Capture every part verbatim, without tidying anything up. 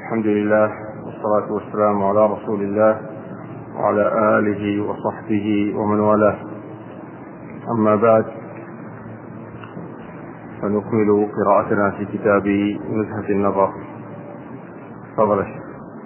الحمد لله والصلاة والسلام على رسول الله وعلى آله وصحبه ومن والاه. أما بعد، فنكمل قراءتنا في كتاب نزهة النظر. تفضل الشيخ.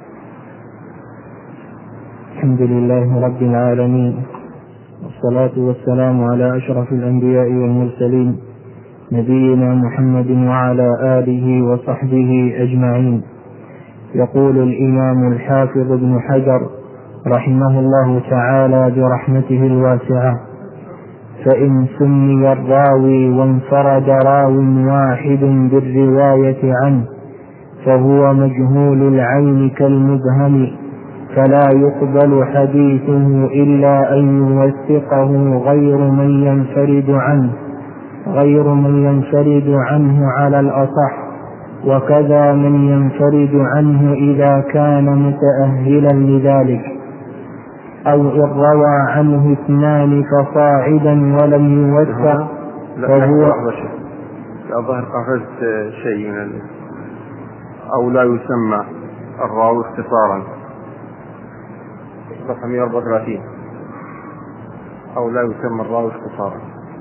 الحمد لله رب العالمين، والصلاة والسلام على أشرف الأنبياء والمرسلين، نبينا محمد وعلى آله وصحبه أجمعين. يقول الإمام الحافظ ابن حجر رحمه الله تعالى برحمته الواسعة: فإن سمي الراوي وانفرد راو واحد بالرواية عنه فهو مجهول العين كالمبهم، فلا يقبل حديثه إلا أن يوثقه غير من ينفرد عنه غير من ينفرد عنه على الأصح، وكذا من ينفرد عنه إذا كان متأهلا لذلك، أو إن روى عنه اثنان فصاعدا ولم يوثق فهو الظاهر قفزت شيء من أو لا يسمى الراوي اختصارا، صفحة مئة وأربعة وثلاثين. أو لا يسمى الراوي اختصارا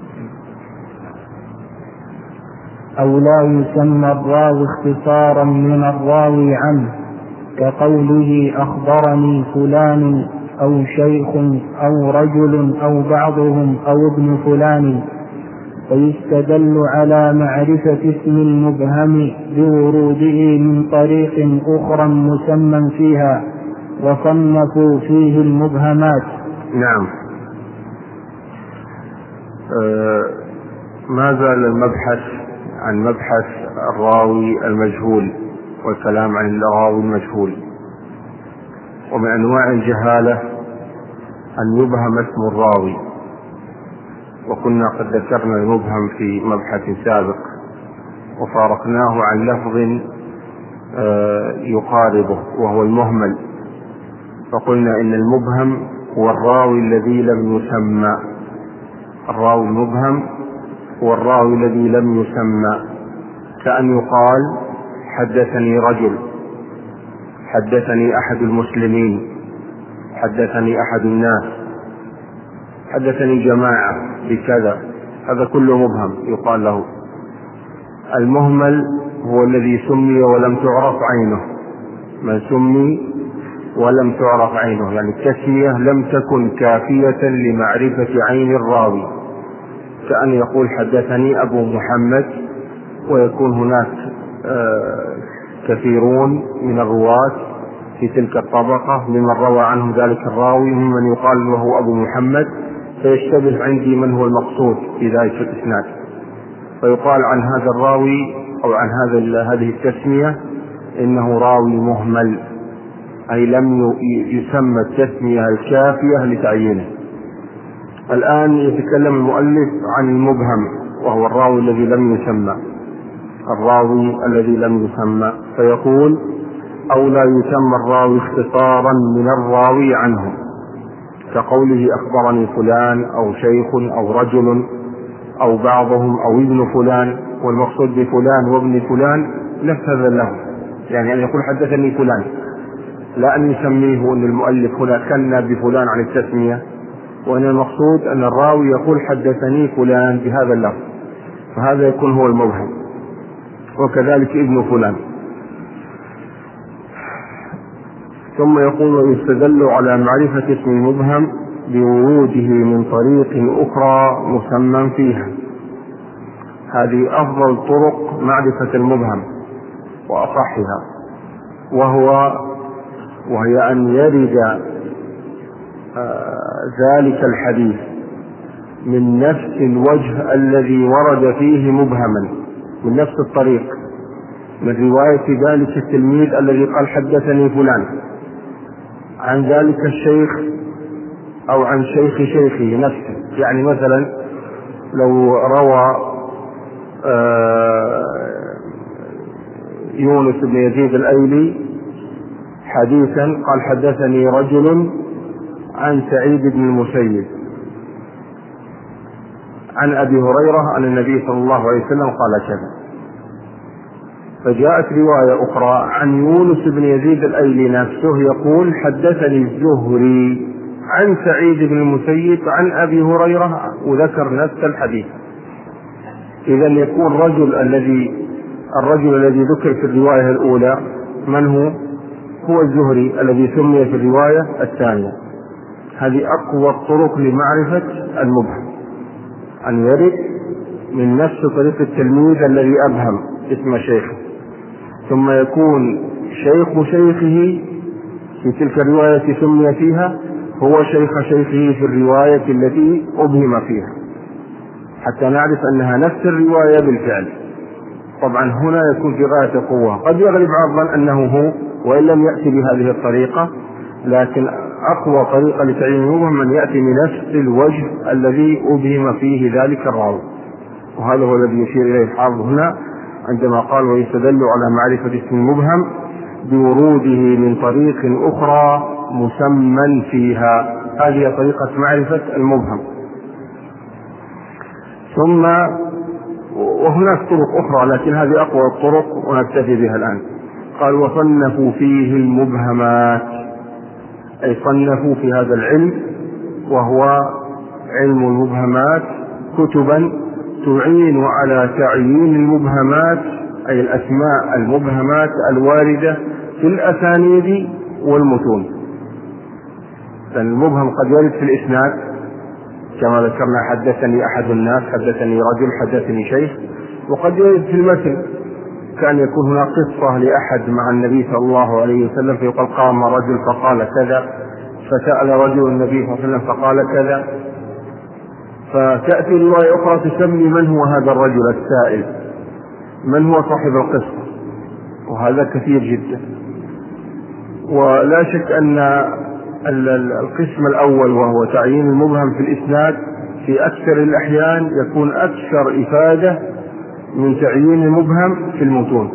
أو لا يسمى الراوي اختصارا من الراوي عنه، كقوله أخبرني فلان أو شيخ أو رجل أو بعضهم أو ابن فلان. ويستدل على معرفة اسم المبهم بوروده من طريق أخرى مسمى فيها، وصنفوا فيه المبهمات. نعم. أه ما زال المبحث عن مبحث الراوي المجهول والكلام عن الراوي المجهول. ومن أنواع الجهالة أن يبهم اسم الراوي، وكنا قد ذكرنا المبهم في مبحث سابق وفارقناه عن لفظ يقاربه وهو المهمل، فقلنا إن المبهم هو الراوي الذي لم يسمى. الراوي المبهم هو الراوي الذي لم يسمى، كأن يقال حدثني رجل، حدثني أحد المسلمين، حدثني أحد الناس، حدثني جماعة بكذا، هذا كله مبهم يقال له. المهمل هو الذي سمي ولم تعرف عينه، من سمي ولم تعرف عينه، يعني التسمية لم تكن كافية لمعرفة عين الراوي، كأن يقول حدثني أبو محمد، ويكون هناك آه كثيرون من الرواة في تلك الطبقة ممن روى عنه ذلك الراوي ممن يقال له أبو محمد، فيشتبه عندي من هو المقصود في ذلك الإسناد، فيقال عن هذا الراوي أو عن هذا هذه التسمية إنه راوي مهمل، أي لم يسمى التسمية الكافية لتعيينه. الآن يتكلم المؤلف عن المبهم، وهو الراوي الذي لم يسمى، الراوي الذي لم يسمى، فيقول: أو لا يسمى الراوي اختصارا من الراوي عنه، كقوله أخبرني فلان أو شيخ أو رجل أو بعضهم أو ابن فلان، والمقصود بفلان وابن فلان نفس هذا له، يعني أن يقول حدثني فلان، لا أن يسميه أن المؤلف هنا كنا بفلان عن التسمية، وأن المقصود أن الراوي يقول حدثني فلان بهذا اللفظ، فهذا يكون هو المبهم. وكذلك ابن فلان. ثم يقول: ويستدل على معرفة اسم المبهم بوروده من طريق أخرى مسمى فيها. هذه أفضل طرق معرفة المبهم وأصحها، وهو وهي أن يرد ذلك الحديث من نفس الوجه الذي ورد فيه مبهما، من نفس الطريق، من رواية ذلك التلميذ الذي قال حدثني فلان عن ذلك الشيخ أو عن شيخ شيخه نفسه. يعني مثلا لو روى يونس بن يزيد الأيلي حديثا قال حدثني رجل عن سعيد بن المسيب عن أبي هريرة أن النبي صلى الله عليه وسلم قال كذا، فجاءت رواية أخرى عن يونس بن يزيد الأيلي نفسه يقول حدثني الزهري عن سعيد بن المسيب عن أبي هريرة وذكر نفس الحديث. إذا يكون الرجل الذي الرجل الذي ذكر في الرواية الأولى من هو؟ هو الزهري الذي سمي في الرواية الثانية. هذه أقوى الطرق لمعرفة المبهم، أن يرد من نفس طريق التلميذ الذي أبهم اسم شيخه، ثم يكون شيخ شيخه في تلك الرواية سمي فيها هو شيخ شيخه في الرواية التي أبهم فيها، حتى نعرف أنها نفس الرواية بالفعل. طبعا هنا يكون في غاية قوة. قد يغلب على الظن أنه هو وإن لم يأتي بهذه الطريقة، لكن أقوى طريقة لتعيين المبهم من يأتي بنفس الوجه الذي أبهم فيه ذلك الراوي، وهذا هو الذي يشير إليه الحافظ هنا عندما قال ويستدل على معرفة اسم المبهم بوروده من طريق أخرى مسمى فيها. هذه طريقة معرفة المبهم. ثم وهناك طرق أخرى لكن هذه أقوى الطرق ونكتفي بها الآن. قال وصنفوا فيه المبهمات، أي صنفوا في هذا العلم وهو علم المبهمات كتبا تعين على تعيين المبهمات، أي الأسماء المبهمات الواردة في الأسانيد والمتون. لأن المبهم قد يرد في الإسناد كما ذكرنا حدثني أحد الناس، حدثني رجل، حدثني شيخ، وقد يرد في المتن كان يكون هناك قصة لأحد مع النبي صلى الله عليه وسلم فيقال قام رجل فقال كذا، فسأل رجل النبي صلى الله عليه وسلم فقال كذا، فتأتي رواية أخرى تسمي من هو هذا الرجل السائل، من هو صاحب القصة، وهذا كثير جدا. ولا شك أن القسم الأول وهو تعيين المبهم في الإسناد في أكثر الأحيان يكون أكثر إفادة من تعيين المبهم في المتون،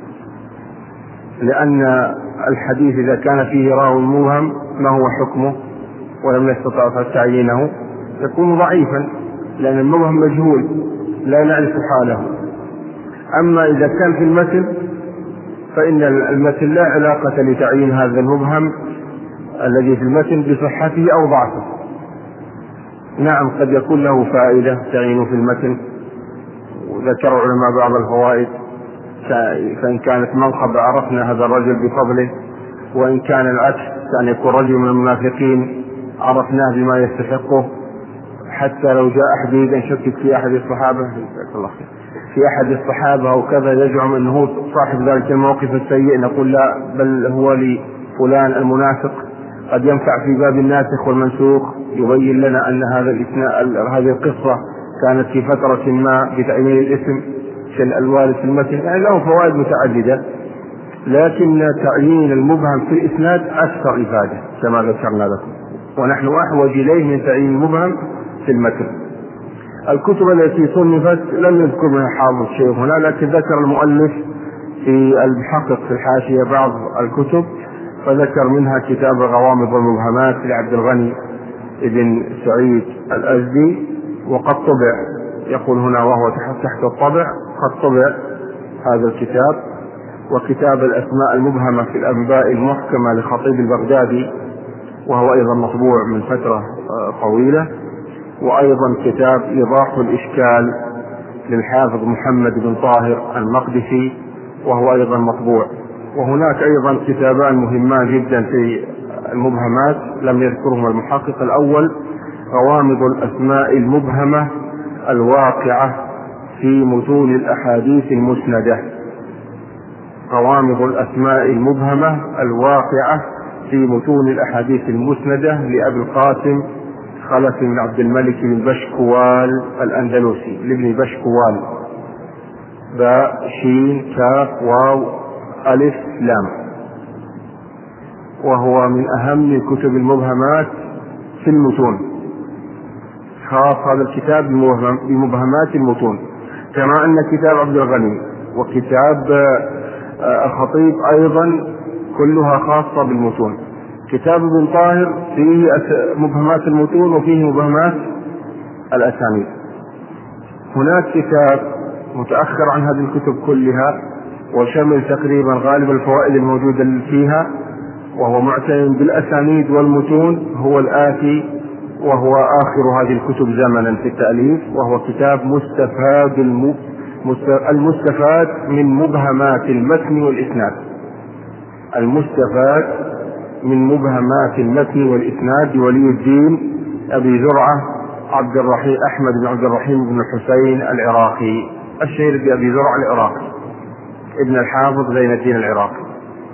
لأن الحديث إذا كان فيه راوي مبهم ما هو حكمه ولم نستطع تعيينه يكون ضعيفا، لأن المبهم مجهول لا نعرف حاله. أما إذا كان في المتن فإن المتن لا علاقة لتعيين هذا المبهم الذي في المتن بصحته أو ضعفه. نعم قد يكون له فائدة تعينه في المتن، وذكر علماء بعض الفوائد، فإن كانت منقب عرفنا هذا الرجل بفضله، وإن كان العكس كان يكون رجل من المنافقين عرفناه بما يستحقه، حتى لو جاء أحد يشكك في أحد الصحابة في أحد الصحابة أو كذا يزعم أنه صاحب ذلك الموقف السيء نقول لا، بل هو لفلان المنافق. قد ينفع في باب الناسخ والمنسوخ يبين لنا أن هذا هذه القصة كانت في فترة ما بتعيين الاسم كالوارد في المتن، يعني له فوائد متعددة، لكن تعيين المبهم في الإسناد أكثر إفادة كما ذكرنا لكم، ونحن أحوج إليه من تعيين المبهم في المتن. الكتب التي صنفت لم يذكر منها حافظ شيء هنا، لكن ذكر المؤلف في المحقق في الحاشية بعض الكتب، فذكر منها كتاب غوامض المبهمات لعبد الغني ابن سعيد الأزدي، وقد طبع، يقول هنا وهو تحت الطبع، قد طبع هذا الكتاب. وكتاب الأسماء المبهمة في الأنباء المحكمة لخطيب البغدادي، وهو أيضا مطبوع من فترة طويلة. وأيضا كتاب إيضاح الإشكال للحافظ محمد بن طاهر المقدسي، وهو أيضا مطبوع. وهناك أيضا كتابان مهمان جدا في المبهمات لم يذكرهما المحقق. الأول غوامض الأسماء المبهمة الواقعة في متون الأحاديث المسندة، غوامض الأسماء المبهمة الواقعة في متون الأحاديث المسندة لأبي القاسم خلف بن عبد الملك بن بشكوال الأندلسي، لابن بشكوال، باء شين كاف واو ألف لام، وهو من أهم كتب المبهمات في المتون، خاص هذا الكتاب بمبهمات المتون، كما أن كتاب عبد الغني وكتاب الخطيب أيضا كلها خاصة بالمتون. كتاب ابن طاهر فيه مبهمات المتون وفيه مبهمات الأسانيد. هناك كتاب متأخر عن هذه الكتب كلها وشمل تقريبا غالب الفوائد الموجودة فيها، وهو معتن بالأسانيد والمتون، هو الآتي وهو آخر هذه الكتب زمنا في التأليف، وهو كتاب مستفاد المستفاد من مبهمات المتن والإسناد. المستفاد من مبهمات المتن والإسناد لولي الدين أبي زرعة عبد الرحيم أحمد بن عبد الرحيم بن الحسين العراقي، الشهير بأبي زرعة العراقي، ابن الحافظ زين الدين العراقي.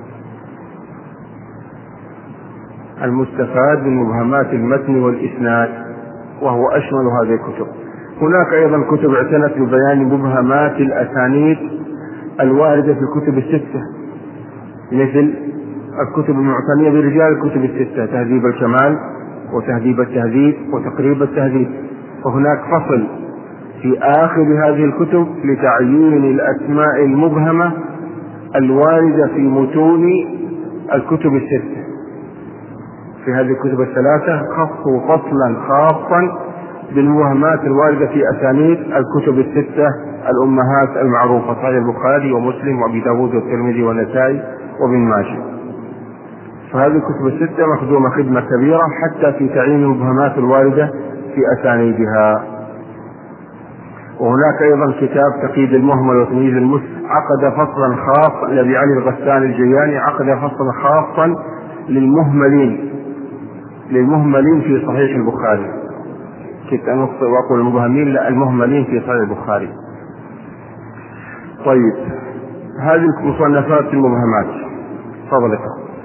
المستفاد من مبهمات المتن والإسناد، وهو أشمل هذه الكتب. هناك أيضا كتب اعتنت ببيان مبهمات الأسانيد الواردة في الكتب الستة، مثل الكتب المعتنية برجال الكتب الستة: تهذيب الكمال، وتهذيب التهذيب، وتقريب التهذيب. وهناك فصل في آخر هذه الكتب لتعيين الأسماء المبهمة الواردة في متون الكتب الستة. في هذه الكتب الثلاثة خصوا فصلا خاصا بالمبهمات الواردة في أسانيد الكتب الستة الأمهات المعروفة: صحيح البخاري ومسلم وأبي داود والترمذي والنسائي وابن ماجه. فهذه الكتب الستة مخدومة خدمة كبيرة حتى في تعيين المبهمات الواردة في أسانيدها. وهناك أيضا كتاب تقييد المهمل وتمييز المسلم، عقد فصلا خاص الذي علي الغسان الجياني، عقد فصلا خاصا للمهملين للمهملين في صحيح البخاري. كنت أن أقول المبهمين، لا، المهملين في صحيح البخاري. طيب، هذه مصنفات المبهمات. تفضل.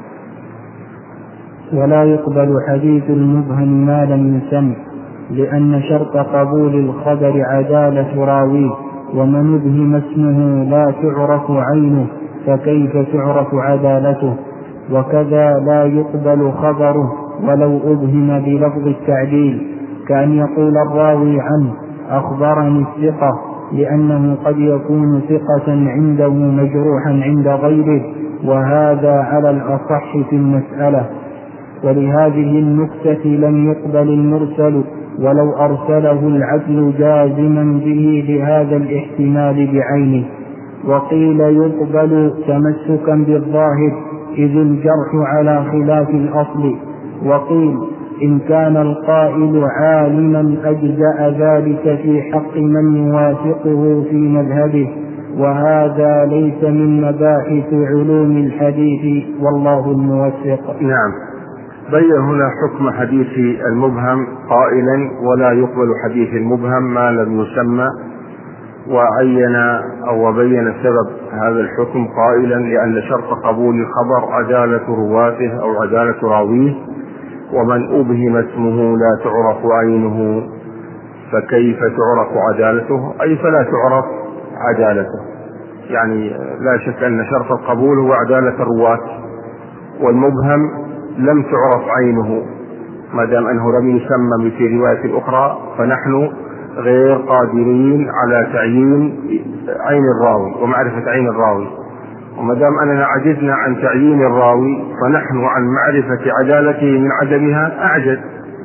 ولا يقبل حديث المبهم ما لم يسم، لأن شرط قبول الخبر عدالة راويه، ومن يبهم اسمه لا تعرف عينه، فكيف تعرف عدالته؟ وكذا لا يقبل خبره ولو أبهم بلفظ التعديل، كأن يقول الراوي عنه أخبرني الثقة، لأنه قد يكون ثقة عنده مجروحا عند غيره، وهذا على الأصح في المسألة. ولهذه النكتة لم يقبل المرسل ولو أرسله العدل جازما به لهذا الاحتمال بعينه. وقيل يقبل تمسكا بالظاهر، إذ الجرح على خلاف الأصل. وقيل إن كان القائل عالما أجزأ ذلك في حق من يوافقه في مذهبه، وهذا ليس من مباحث علوم الحديث، والله الموفق. نعم، بين هنا حكم حديث المبهم قائلا: ولا يقبل حديث المبهم ما لم يسمى، وعين أو بين سبب هذا الحكم قائلا: لأن شرط قبول الخبر عدالة رواته أو عدالة راويه، ومن أبهم اسمه لا تعرف عينه، فكيف تعرف عدالته؟ أي فلا تعرف عدالته. يعني لا شك أن شرط القبول هو عدالة الرواة، والمبهم لم تعرف عينه، ما دام أنه لم يسمى في رواية الأخرى، فنحن غير قادرين على تعيين عين الراوي ومعرفة عين الراوي. وما دام أننا عجزنا عن تعيين الراوي، فنحن عن معرفة عدالته من عدمها أعجز،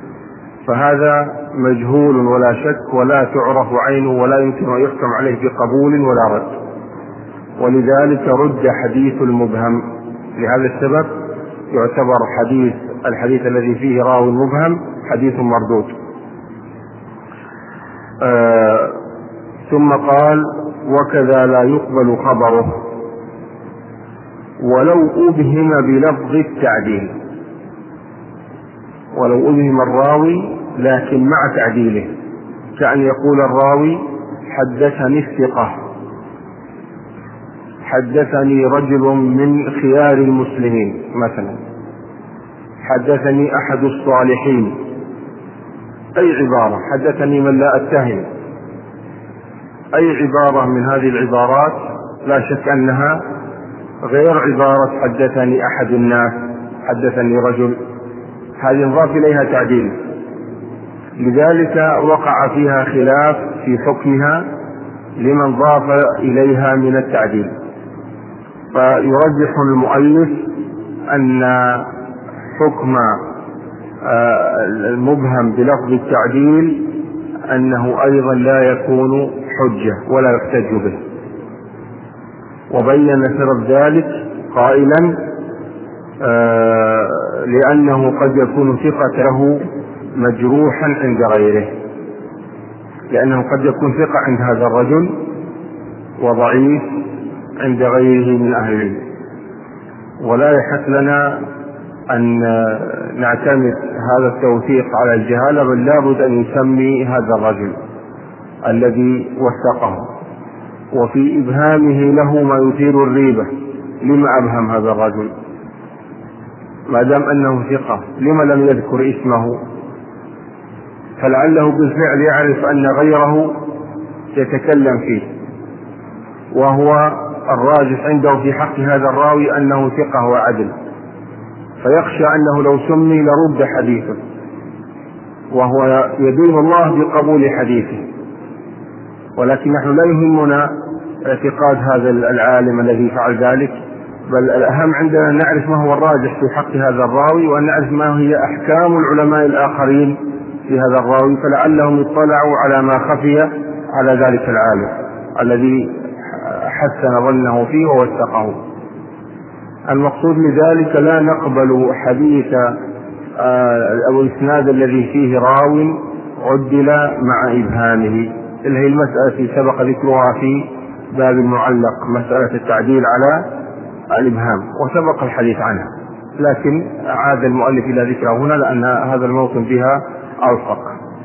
فهذا مجهول ولا شك، ولا تعرف عينه، ولا يمكن أن يحكم عليه بقبول ولا رد. ولذلك رد حديث المبهم. لهذا السبب يعتبر حديث الحديث الذي فيه راوي مبهم حديث مردود. آه ثم قال: وكذا لا يقبل خبره ولو أبهم بلفظ التعديل. ولو أبهم الراوي لكن مع تعديله، كأن يقول الراوي: حدثني الثقة، حدثني رجل من خيار المسلمين مثلا، حدثني أحد الصالحين، أي عبارة، حدثني من لا أتهم، أي عبارة من هذه العبارات لا شك أنها غير عبارة حدثني أحد الناس، حدثني رجل، هذه نضاف إليها تعديل. لذلك وقع فيها خلاف في حكمها لمن ضاف إليها من التعديل. فيرجح المؤلف أن حكم المبهم بلفظ التعديل أنه أيضا لا يكون حجة ولا يحتج به. وبين سبب ذلك قائلا آه لأنه قد يكون ثقة له مجروحا عند غيره، لأنه قد يكون ثقة عند هذا الرجل وضعيف عند غيره من أهل العلم، ولا يحق لنا أن نعتمد هذا التوثيق على الجهالة، بل لابد أن يسمي هذا الرجل الذي وثقه، وفي إبهامه له ما يثير الريبة. لما أبهم هذا الرجل ما دام أنه ثقة؟ لما لم يذكر اسمه؟ فلعله بالفعل يعرف أن غيره يتكلم فيه، وهو الراجح عنده في حق هذا الراوي أنه ثقة وعدل، فيخشى أنه لو سمي لرد حديثه، وهو يدين الله بقبول حديثه. ولكن نحن لا يهمنا اعتقاد هذا العالم الذي فعل ذلك، بل الأهم عندنا أن نعرف ما هو الراجح في حق هذا الراوي، وأن نعرف ما هي أحكام العلماء الآخرين في هذا الراوي، فلعلهم اطلعوا على ما خفي على ذلك العالم الذي حسن ظنه فيه ووثقه. المقصود لذلك لا نقبل حديث أو الإسناد الذي فيه راو عدل مع إبهامه، اللي هي المسألة سبق ذكرها في باب المعلق، مسألة التعديل على الإبهام، وسبق الحديث عنها، لكن عاد المؤلف إلى ذكرها هنا لأن هذا الموطن بها أوثق.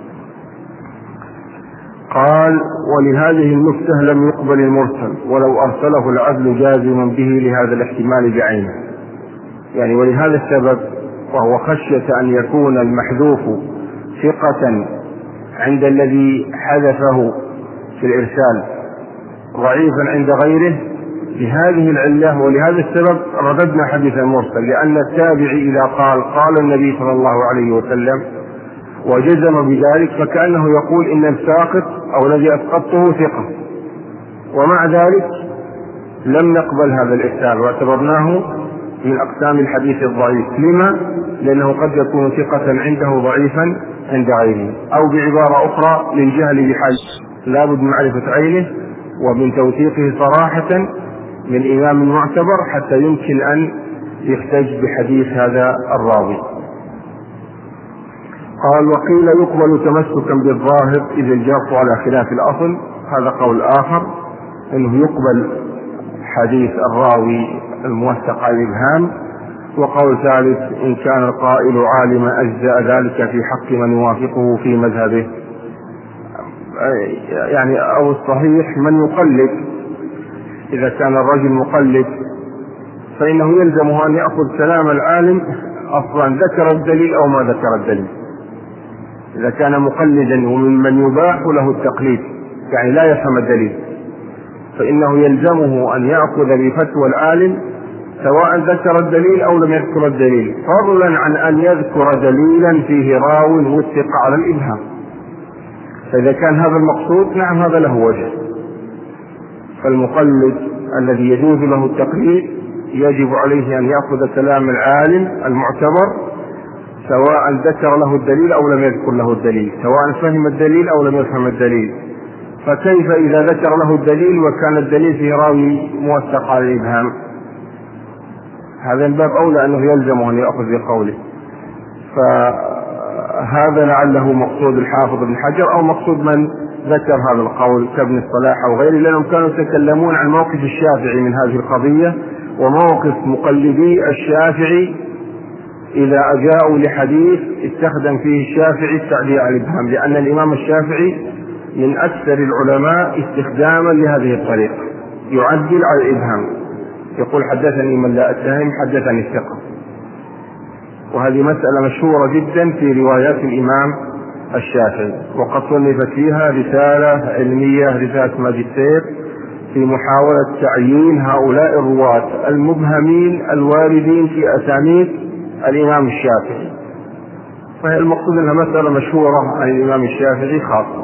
قال: ولهذه النكتة لم يقبل المرسل ولو أرسله العدل جازما به لهذا الاحتمال بعينه. يعني ولهذا السبب، وهو خشية أن يكون المحذوف ثقة عند الذي حذفه في الإرسال ضعيفا عند غيره، لهذه العلة ولهذا السبب رددنا حديث المرسل، لأن التابعي إذا قال قال النبي صلى الله عليه وسلم وجزم بذلك فكأنه يقول إن الساقط أو الذي أسقطته ثقة، ومع ذلك لم نقبل هذا الإرسال واعتبرناه من أقسام الحديث الضعيف. لما؟ لأنه قد يكون ثقة عنده ضعيفا عند غيره، أو بعبارة أخرى للجهل بحال، لابد من معرفة عينه ومن توثيقه صراحة من إمام معتبر حتى يمكن أن يحتج بحديث هذا الراوي. قال: وقيل يقبل تمسكا بالظاهر إذا الجرح على خلاف الأصل. هذا قول آخر، أنه يقبل حديث الراوي الموثق على الإبهام. وقول ثالث: إن كان القائل عالما أجزاء ذلك في حق من يوافقه في مذهبه. يعني أو الصحيح من يقلد، إذا كان الرجل مقلد فإنه يلزمه أن يأخذ كلام العالم أصلا ذكر الدليل أو ما ذكر الدليل. إذا كان مقلدا وممن يباح له التقليد، يعني لا يفهم الدليل، فإنه يلزمه أن يأخذ بفتوى العالم سواء ذكر الدليل أو لم يذكر الدليل، فضلا عن أن يذكر دليلا فيه راو وثق على الإبهام. فإذا كان هذا المقصود، نعم هذا له وجه. فالمقلد الذي يجوز له التقليد يجب عليه أن يأخذ كلام العالم المعتبر سواء ذكر له الدليل أو لم يذكر له الدليل، سواء فهم الدليل أو لم يفهم الدليل. فكيف إذا ذكر له الدليل وكان الدليل فيه راوي موثق على الإبهام؟ هذا الباب أولى أنه يلزمه أن يأخذ بقوله. فهذا لعله مقصود الحافظ بن حجر أو مقصود من ذكر هذا القول كابن الصلاح أو غيره، لأنهم كانوا يتكلمون عن موقف الشافعي من هذه القضية وموقف مقلدي الشافعي إذا أجاءوا لحديث استخدم فيه الشافعي التعديل على الإبهام، لأن الإمام الشافعي من أكثر العلماء استخداما لهذه الطريقة، يعدل على الإبهام، يقول حدثني من لا أتهم حدثني الثقة. وهذه مسألة مشهورة جدا في روايات الإمام الشافعي، وقد صنفت فيها رسالة علمية، رسالة ماجستير، في محاولة تعيين هؤلاء الرواة المبهمين الواردين في أسانيد الإمام الشافعي. فهي المقصود أنها مسألة مشهورة عن الإمام الشافعي خاصة.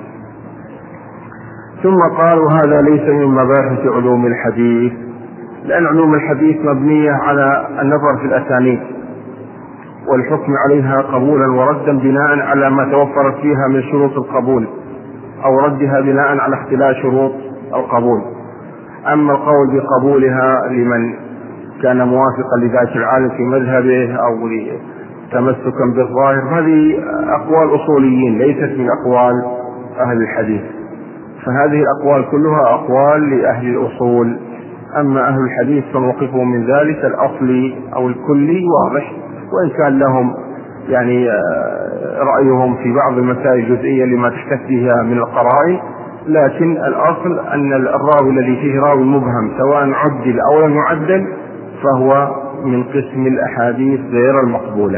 ثم قالوا: هذا ليس من مباحث علوم الحديث، لأن علوم الحديث مبنية على النظر في الأسانيد والحكم عليها قبولا وردا بناء على ما توفرت فيها من شروط القبول، أو ردها بناء على اختلاف شروط القبول. أما القول بقبولها لمن كان موافقا لذات العالم في مذهبه أو تمسكا بالظاهر، هذه أقوال أصوليين ليست من أقوال أهل الحديث، فهذه الأقوال كلها أقوال لأهل الأصول. أما أهل الحديث فموقفهم من ذلك الأصلي أو الكلي واضح، وإن كان لهم يعني رأيهم في بعض المسائل الجزئية لما تحتج بها من القرائن، لكن الأصل أن الراوي الذي فيه راوي مبهم سواء عدل أو لم يعدل فهو من قسم الأحاديث غير المقبولة.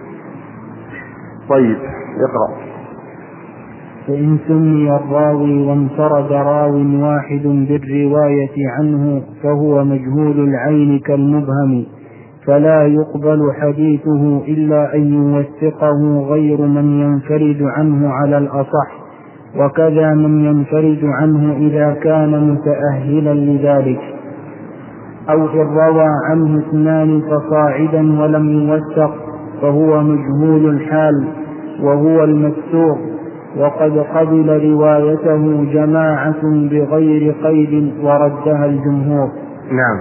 طيب اقرأ. فإن سمي الراوي وانفرد راو واحد بالرواية عنه فهو مجهول العين كالمبهم، فلا يقبل حديثه إلا أن يوثقه غير من ينفرد عنه على الأصح، وكذا من ينفرد عنه إذا كان متأهلا لذلك، أو إن روى عنه اثنان فصاعدا ولم يوثق فهو مجهول الحال وهو المستور، وقد قبل روايته جماعة بغير قيد وردها الجمهور. نعم.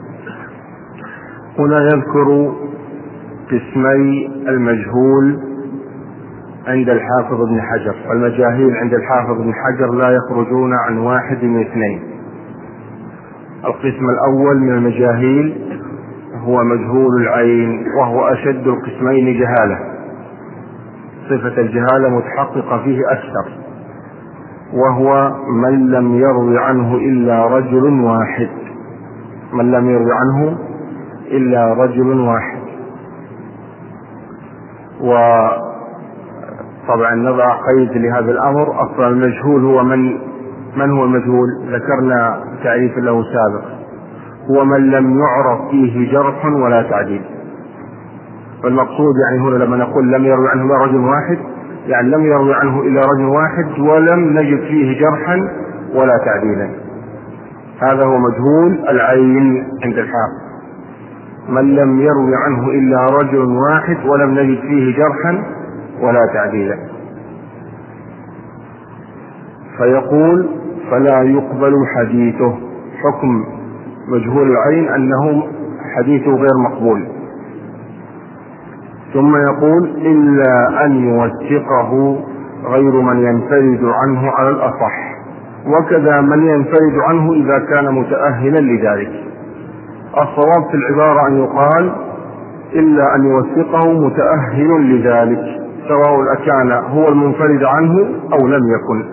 هنا يذكر قسمي المجهول عند الحافظ ابن حجر، والمجاهيل عند الحافظ ابن حجر لا يخرجون عن واحد من اثنين. القسم الأول من المجاهيل هو مجهول العين، وهو أشد القسمين جهالة، صفة الجهالة متحققة فيه أكثر، وهو من لم يروي عنه إلا رجل واحد، من لم يروي عنه إلا رجل واحد. وطبعا نضع قيد لهذا الأمر. أصلا المجهول هو من من هو المجهول؟ ذكرنا تعريف له سابق، هو من لم يعرف فيه جرح ولا تعديل. فالمقصود يعني هنا لما نقول لم يروي عنه إلا رجل واحد، يعني لم يروي عنه إلا رجل واحد ولم نجد فيه جرحا ولا تعديلا، هذا هو مجهول العين عند الحافظ. من لم يروي عنه إلا رجل واحد ولم نجد فيه جرحا ولا تعديلا، فيقول فلا يقبل حديثه. حكم مجهول العين أنه حديثه غير مقبول. ثم يقول إلا أن يوثقه غير من ينفرد عنه على الأصح، وكذا من ينفرد عنه إذا كان متأهلا لذلك. الصواب في العبارة أن يقال إلا أن يوثقه متأهل لذلك، سواء أكان هو المنفرد عنه أو لم يكن.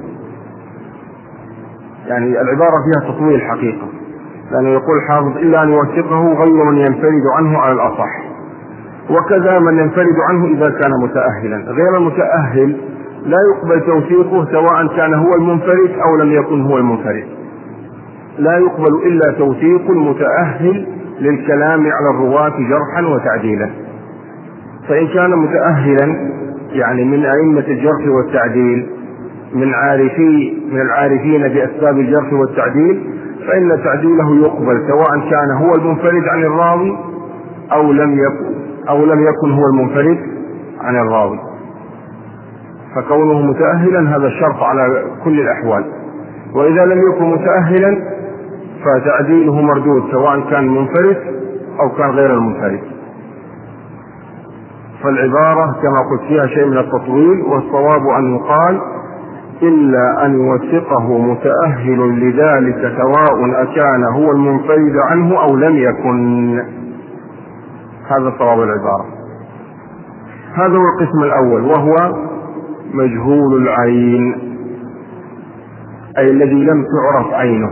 يعني العبارة فيها تطويل حقيقة، لأنه يقول الحافظ إلا أن يوثقه غير من ينفرد عنه على الأصح، وكذا من ينفرد عنه إذا كان متأهلا. غير المتأهل لا يقبل توثيقه سواء كان هو المنفرد أو لم يكن هو المنفرد، لا يقبل إلا توثيق المتأهل للكلام على الرواة جرحا وتعديلا. فإن كان متأهلا يعني من أئمة الجرح والتعديل، من عارفي من العارفين بأسباب الجرح والتعديل، فإن تعديله يقبل سواء كان هو المنفرد عن الراوي أو لم يكن أو لم يكن هو المنفرد عن الراوي. فكونه متأهلا هذا شرط على كل الأحوال، وإذا لم يكن متأهلا فتعديله مردود سواء كان منفرد أو كان غير المنفرد. فالعبارة كما قلت فيها شيء من التطويل، والصواب أن يقال إلا أن يوثقه متأهل لذلك سواء أكان هو المنفرد عنه أو لم يكن. هذا صواب العبارة. هذا هو القسم الأول، وهو مجهول العين، أي الذي لم تعرف عينه.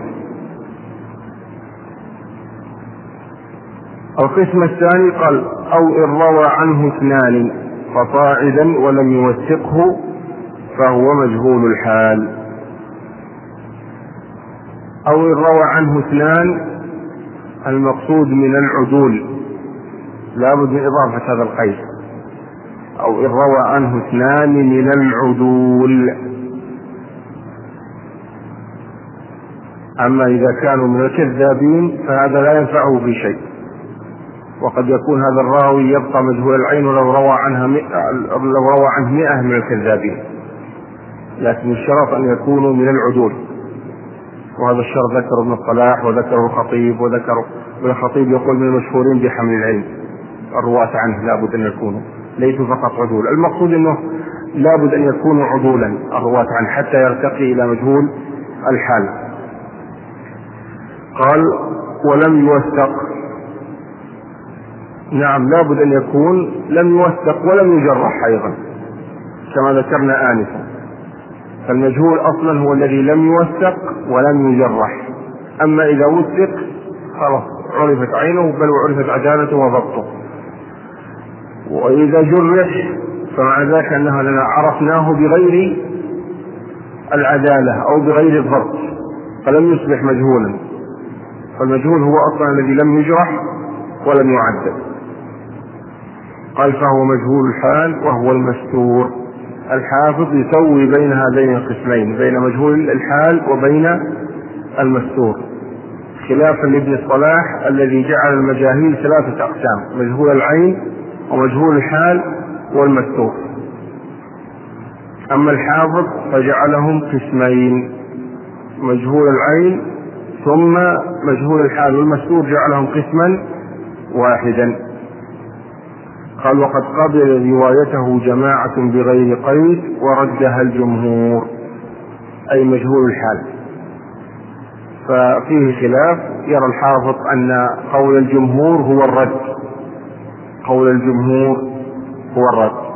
القسم الثاني قال أو إن روى عنه اثنان فصاعدا ولم يوثقه فهو مجهول الحال. أو إن روى عنه اثنان المقصود من العدول، لا بد من إضافة هذا القيد، أو إن روى عنه اثنان من العدول. أما إذا كانوا من الكذابين فهذا لا ينفعه في شيء، وقد يكون هذا الراوي يبقى مجهول العين لو روى عنها مئة لو روى عنه مئة من الكذابين، لكن الشرط أن يكونوا من العدول. وهذا الشرط ذكر ابن الصلاح وذكره الخطيب، وذكر ابن الخطيب يقول من المشهورين بحمل العلم، الرواة عنه لابد أن يكونوا ليسوا فقط عدول. المقصود أنه لابد أن يكونوا عدولا الرواة عنه حتى يرتقي إلى مجهول الحال. قال ولم يوثق، نعم لابد أن يكون لم يوثق ولم يجرح أيضا كما ذكرنا آنفا. فالمجهول أصلا هو الذي لم يوثق ولم يجرح، أما إذا وثق خلاص عرفت عينه بل وعرفت عدالته وضبطه. وإذا جرح فمع ذلك أننا عرفناه بغير العدالة أو بغير الضبط فلم يصبح مجهولا. فالمجهول هو أصلا الذي لم يجرح ولم يعدل. قال فهو مجهول الحال وهو المستور. الحافظ يسوي بين هذين القسمين، بين مجهول الحال وبين المستور، خلافا لابن الصلاح الذي جعل المجاهيل ثلاثة أقسام: مجهول العين ومجهول الحال والمستور. أما الحافظ فجعلهم قسمين: مجهول العين ثم مجهول الحال، والمستور جعلهم قسما واحدا. قال وقد قبل روايته جماعة بغير قيد وردها الجمهور، أي مجهول الحال. ففيه خلاف، يرى الحافظ أن قول الجمهور هو الرد، قول الجمهور هو الرد.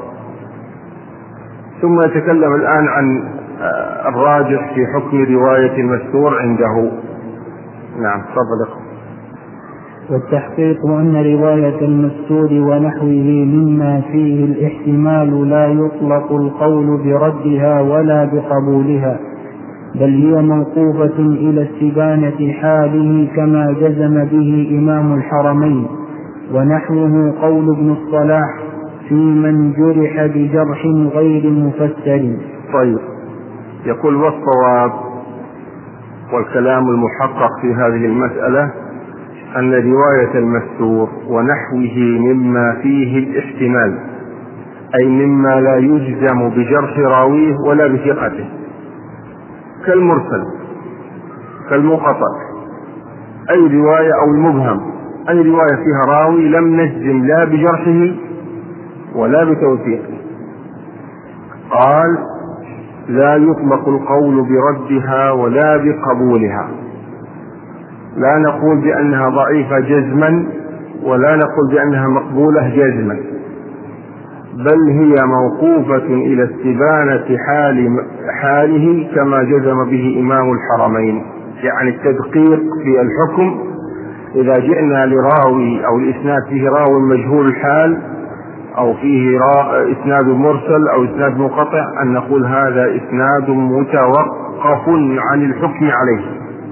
ثم يتكلم الآن عن الراجح في حكم رواية المستور عنده. نعم تفضل. والتحقيق أن رواية المستور ونحوه مما فيه الاحتمال لا يطلق القول بردها ولا بقبولها، بل هي موقوفة إلى استبانة حاله كما جزم به إمام الحرمين. ونحوه قول ابن الصلاح في من جرح بجرح غير مفسر. طيب، يقول والصواب والكلام المحقق في هذه المسألة أن رواية المستور ونحوه مما فيه الاحتمال، أي مما لا يجزم بجرح راويه ولا بثقته، كالمرسل كالمقطع، أي رواية أو المبهم، أي رواية فيها راوي لم نجزم لا بجرحه ولا بتوثيقه. قال لا يطلق القول بردها ولا بقبولها، لا نقول بأنها ضعيفة جزما ولا نقول بأنها مقبولة جزما، بل هي موقوفة إلى استبانة حال حاله كما جزم به إمام الحرمين، يعني التدقيق في الحكم. إذا جئنا لراوي أو الإسناد فيه راوي مجهول الحال أو فيه إسناد مرسل أو إسناد منقطع، أن نقول هذا إسناد متوقف عن الحكم عليه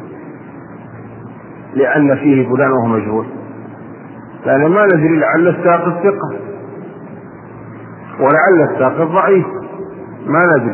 لأن فيه فلان وهو مجهول، لأن ما ندري لعل الساقط ثقة ولعل الساقط ضعيف، ما ندري.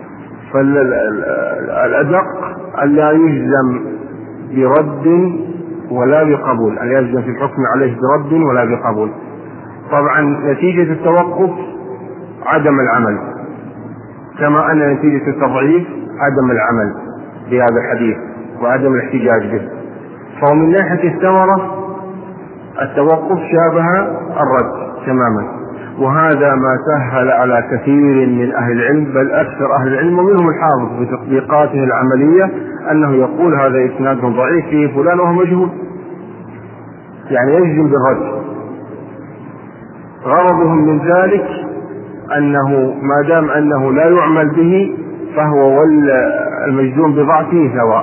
فالأدق أن لا يجزم برد ولا بقبول، أن يجزم في الحكم عليه برد ولا بقبول. طبعا نتيجة التوقف عدم العمل، كما أن نتيجة التضعيف عدم العمل بهذا الحديث وعدم الاحتجاج به. فهو من ناحية الثمرة التوقف شابه الرد تماما، وهذا ما سهل على كثير من أهل العلم، بل أكثر أهل العلم ومنهم الحافظ بتطبيقاته العملية أنه يقول هذا إسناد ضعيف فيه فلان وهو مجهول، يعني يجزم بالرد. غرضهم من ذلك أنه ما دام أنه لا يعمل به فهو والمجزوم بضعفه سواء.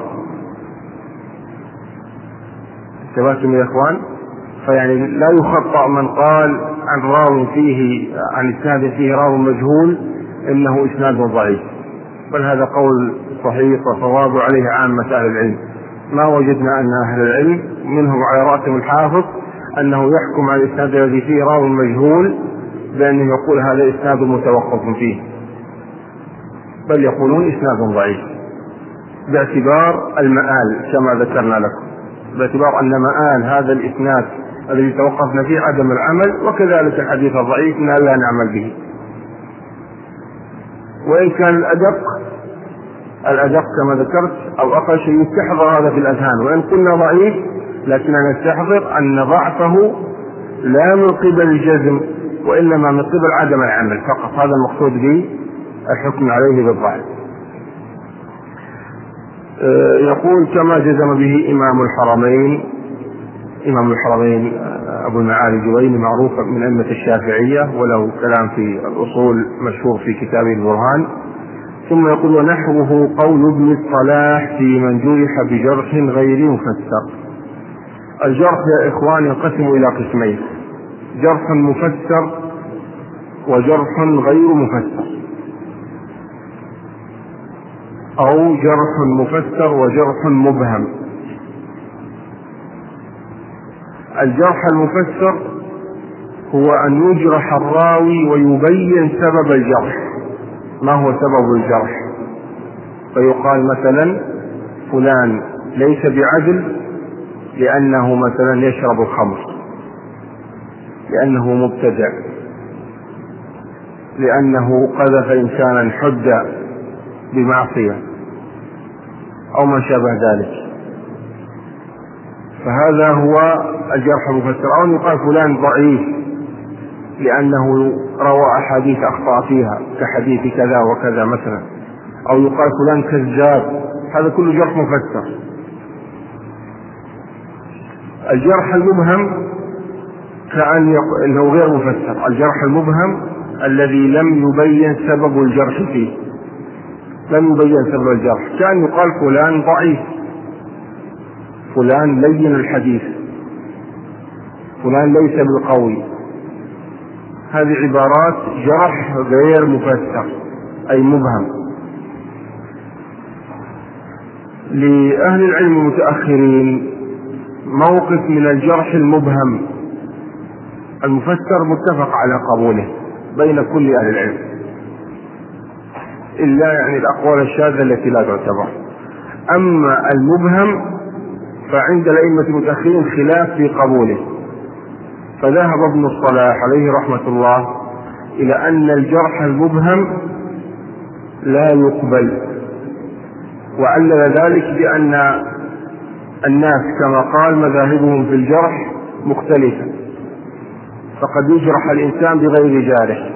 انتبهتم يا إخوان؟ فيعني لا يخطأ من قال عن راو فيه عن إسناد فيه راو مجهول إنه إسناد ضعيف، بل هذا قول صحيح وصواب عليه عامة أهل العلم. ما وجدنا أن أهل العلم منهم على رأسهم الحافظ أنه يحكم على الإسناد الذي فيه راو مجهول بأنه يقول هذا إسناد متوقف فيه، بل يقولون إسناد ضعيف باعتبار المآل كما ذكرنا لكم، باعتبار أن مآل هذا الإسناد الذي توقفنا فيه عدم العمل، وكذلك الحديث الضعيف لا نعمل به. وإن كان الأدق الأدق كما ذكرت، أو أقل شيء يستحضر هذا في الأذهان، وإن قلنا ضعيف لكننا نستحضر أن ضعفه لا من قبل الجزم وإنما من قبل عدم العمل فقط. هذا المقصود به الحكم عليه بالضعف. يقول كما جزم به إمام الحرمين. إمام الحرمين أبو المعالي الجويني معروف من أئمة الشافعية، وله كلام في الأصول مشهور في كتابه البرهان. ثم يقول ونحوه قول ابن الصلاح في من جرح بجرح غير مفسر. الجرح يا إخوان ينقسم إلى قسمين: جرح مفسر وجرح غير مفسر، أو جرح مفسر وجرح مبهم. الجرح المفسر هو أن يجرح الراوي ويبين سبب الجرح، ما هو سبب الجرح، فيقال مثلا فلان ليس بعدل لأنه مثلا يشرب الخمر، لأنه مبتدع، لأنه قذف إنسانا حد بمعصية أو ما شابه ذلك، فهذا هو الجرح المفسر. أو يقال فلان ضعيف لأنه روى أحاديث أخطأ فيها كحديث كذا وكذا مثلا، أو يقال فلان كذاب، هذا كله جرح مفسر. الجرح المبهم كأن يق... إنه غير مفسر. الجرح المبهم الذي لم يبين سبب الجرح فيه، لم يبين سبب الجرح، كأن يقال فلان ضعيف، فلان لين الحديث، فلان ليس بالقوي. هذه عبارات جرح غير مفسر أي مبهم. لأهل العلم المتأخرين موقف من الجرح المبهم. المفسر متفق على قبوله بين كل أهل العلم، إلا يعني الأقوال الشاذة التي لا تعتبر. أما المبهم فعند الأئمة المتأخرين خلاف في قبوله، فذهب ابن الصلاح عليه رحمة الله إلى أن الجرح المبهم لا يقبل، وعلل ذلك بأن الناس كما قال مذاهبهم في الجرح مختلفة، فقد يجرح الإنسان بغير جارح.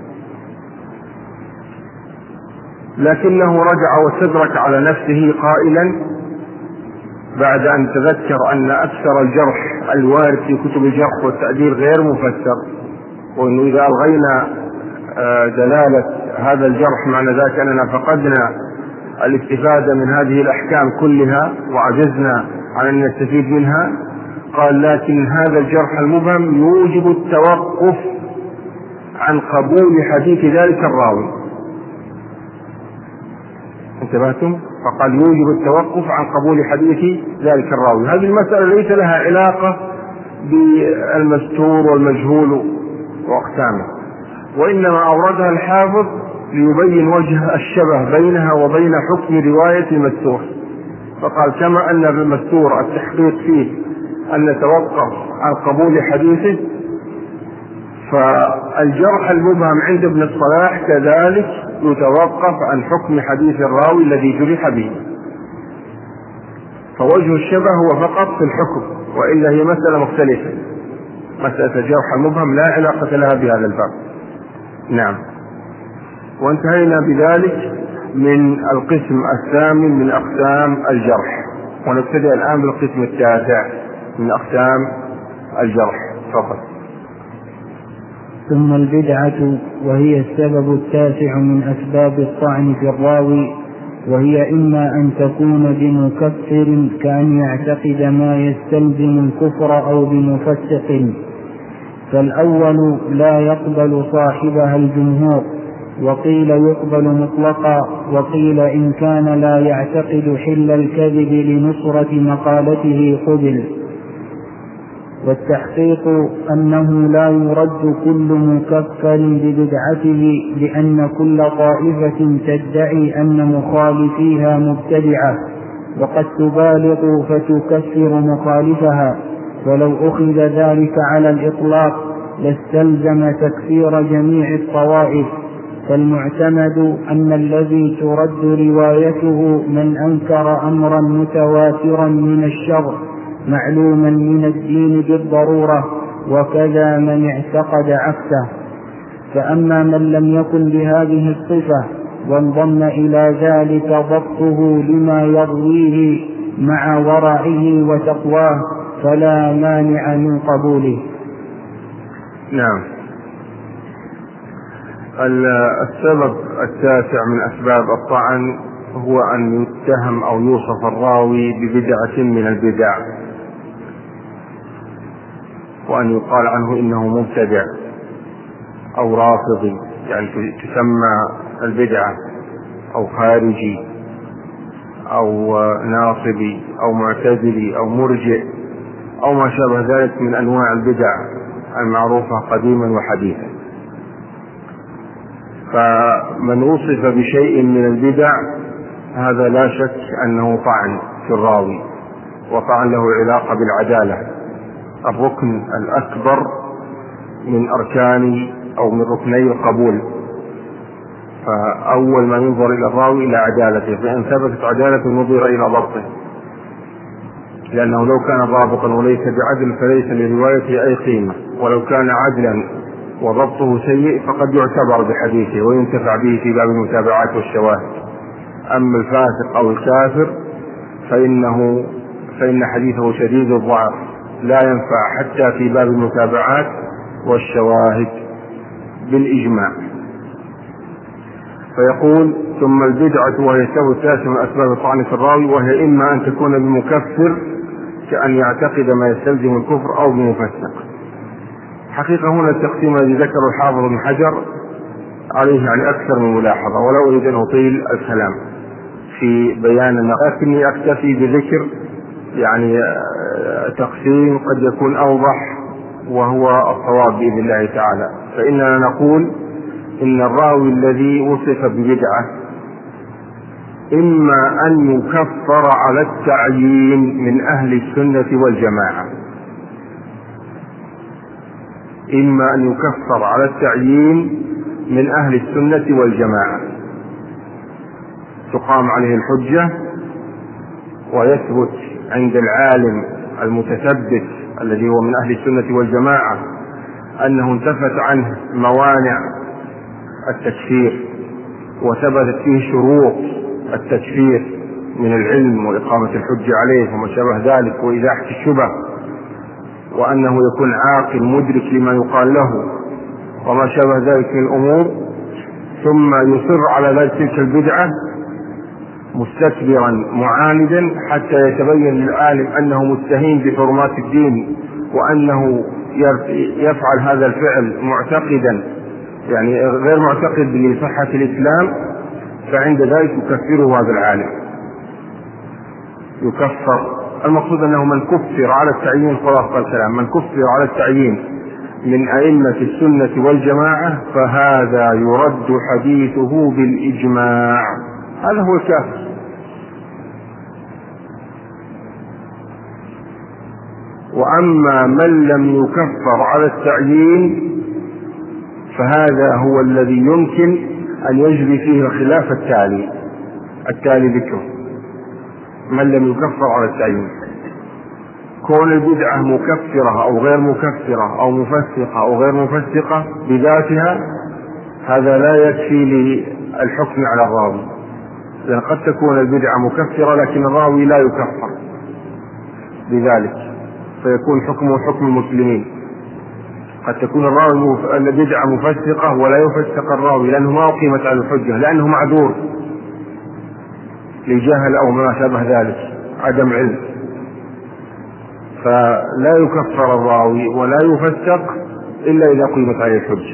لكنه رجع واستدرك على نفسه قائلا بعد أن تذكر أن أكثر الجرح الوارد في كتب الجرح والتعديل غير مفسر، وأنه إذا ألغينا دلالة هذا الجرح معنى ذلك أننا فقدنا الاستفادة من هذه الأحكام كلها وعجزنا عن أن نستفيد منها. قال لكن هذا الجرح المبهم يوجب التوقف عن قبول حديث ذلك الراوي. انتبهتم؟ فقال يوجب التوقف عن قبول حديث ذلك الراوي. هذه المسألة ليس لها علاقة بالمستور والمجهول وأقسامه، وإنما أوردها الحافظ ليبين وجه الشبه بينها وبين حكم رواية المستور. فقال كما أن المستور التحقيق فيه أن نتوقف عن قبول حديثه، فالجرح المبهم عند ابن الصلاح كذلك يتوقف عن حكم حديث الراوي الذي جرح به. فوجه الشبه هو فقط في الحكم، وإلا هي مسألة مختلفة. مسألة الجرح المبهم لا علاقة لها بهذا الباب. نعم. وانتهينا بذلك من القسم الثامن من أقسام الجرح، ونبتدئ الآن بالقسم التاسع من أقسام الجرح فقط. ثم البدعة، وهي السبب التاسع من أسباب الطعن في الراوي، وهي إما أن تكون بمكفر كأن يعتقد ما يستلزم الكفر أو بمفسق، فالأول لا يقبل صاحبها الجمهور، وقيل يقبل مطلقا، وقيل إن كان لا يعتقد حل الكذب لنصرة مقالته قبل. والتحقيق أنه لا يرد كل مكفر ببدعته، لأن كل طائفة تدعي أن مخالفيها مبتدعة، وقد تبالغ فتكفر مخالفها، ولو أخذ ذلك على الإطلاق لاستلزم تكفير جميع الطوائف، فالمعتمد أن الذي ترد روايته من أنكر أمرا متواترا من الشرع معلوما من الدين بالضرورة، وكذا من اعتقد عكسه. فأما من لم يكن بهذه الصفة وانضم إلى ذلك ضبطه لما يرويه مع ورعه وتقواه فلا مانع من قبوله. نعم. السبب التاسع من أسباب الطعن هو أن يتهم أو يوصف الراوي ببدعة من البدع، وأن يقال عنه إنه مبتدع أو رافضي، يعني تسمى البدعة، أو خارجي أو ناصبي أو معتزلي أو مرجئ أو ما شابه ذلك من أنواع البدع المعروفة قديما وحديثا. فمن وصف بشيء من البدع هذا لا شك أنه طعن في الراوي، وطعن له علاقة بالعدالة، الركن الأكبر من أركان أو من ركني القبول. فأول ما ينظر إلى الراوي إلى عدالته، فإن ثبتت عدالته نظر إلى ضبطه، لأنه لو كان ضابطا وليس بعدل فليس لروايته أي قيمة، ولو كان عدلا وضبطه سيء فقد يعتبر بحديثه وينتفع به في باب المتابعات والشواهد. أما الفاسق أو الكافر فإنه فإن حديثه شديد الضعف لا ينفع حتى في باب المتابعات والشواهد بالإجماع. فيقول: ثم البدعة وهي السبب التاسع من أسباب الطعن في الراوي، وهي إما أن تكون بمكفر كأن يعتقد ما يستلزم الكفر أو بمفسق. حقيقة هنا التقسيم الذي ذكره الحافظ بن حجر عليه يعني أكثر من ملاحظة، ولا أريد أن أطيل الكلام في بيان، لكني أكتفي بذكر يعني تقسيم قد يكون أوضح وهو الصواب بإذن الله تعالى. فإننا نقول إن الراوي الذي وصف ببدعة إما أن يكفر على التعيين من أهل السنة والجماعة، إما أن يكفر على التعيين من أهل السنة والجماعة، تقام عليه الحجة ويثبت عند العالم المتثبت الذي هو من أهل السنة والجماعة أنه انتفت عنه موانع التكفير وثبتت فيه شروط التكفير من العلم وإقامة الحجة عليه وما شابه ذلك وإزاحة الشبه، وأنه يكون عاقل مدرك لما يقال له وما شابه ذلك من الأمور، ثم يصر على ذلك تلك البدعة مستكبرا معاندا حتى يتبين للعالم أنه مستهين بحرمات الدين وأنه يفعل هذا الفعل معتقدا يعني غير معتقد بصحة الإسلام، فعند ذلك يكفره هذا العالم، يكفر. المقصود أنه من كفر على التعيين، خلاص الكلام، من كفر على التعيين من أئمة السنة والجماعة فهذا يرد حديثه بالإجماع، هذا هو الكافر. وأما من لم يكفر على التعيين فهذا هو الذي يمكن أن يجري فيه الخلاف التالي التالي ذكره. من لم يكفر على التعيين، كون البدعة مكفرة أو غير مكفرة أو مفسقة أو غير مفسقة بذاتها هذا لا يكفي للحكم على الراوي، لأن قد تكون البدعة مكفرة لكن الراوي لا يكفر بذلك فيكون حكمه حكم المسلمين. قد تكون الراوي البدعة مفسقة ولا يفسق الراوي لأنه ما أقيمت على الحجة، لأنه معذور لجهل أو ما شابه ذلك، عدم علم، فلا يكفر الراوي ولا يفسق إلا إذا قيمت عليه الحجة.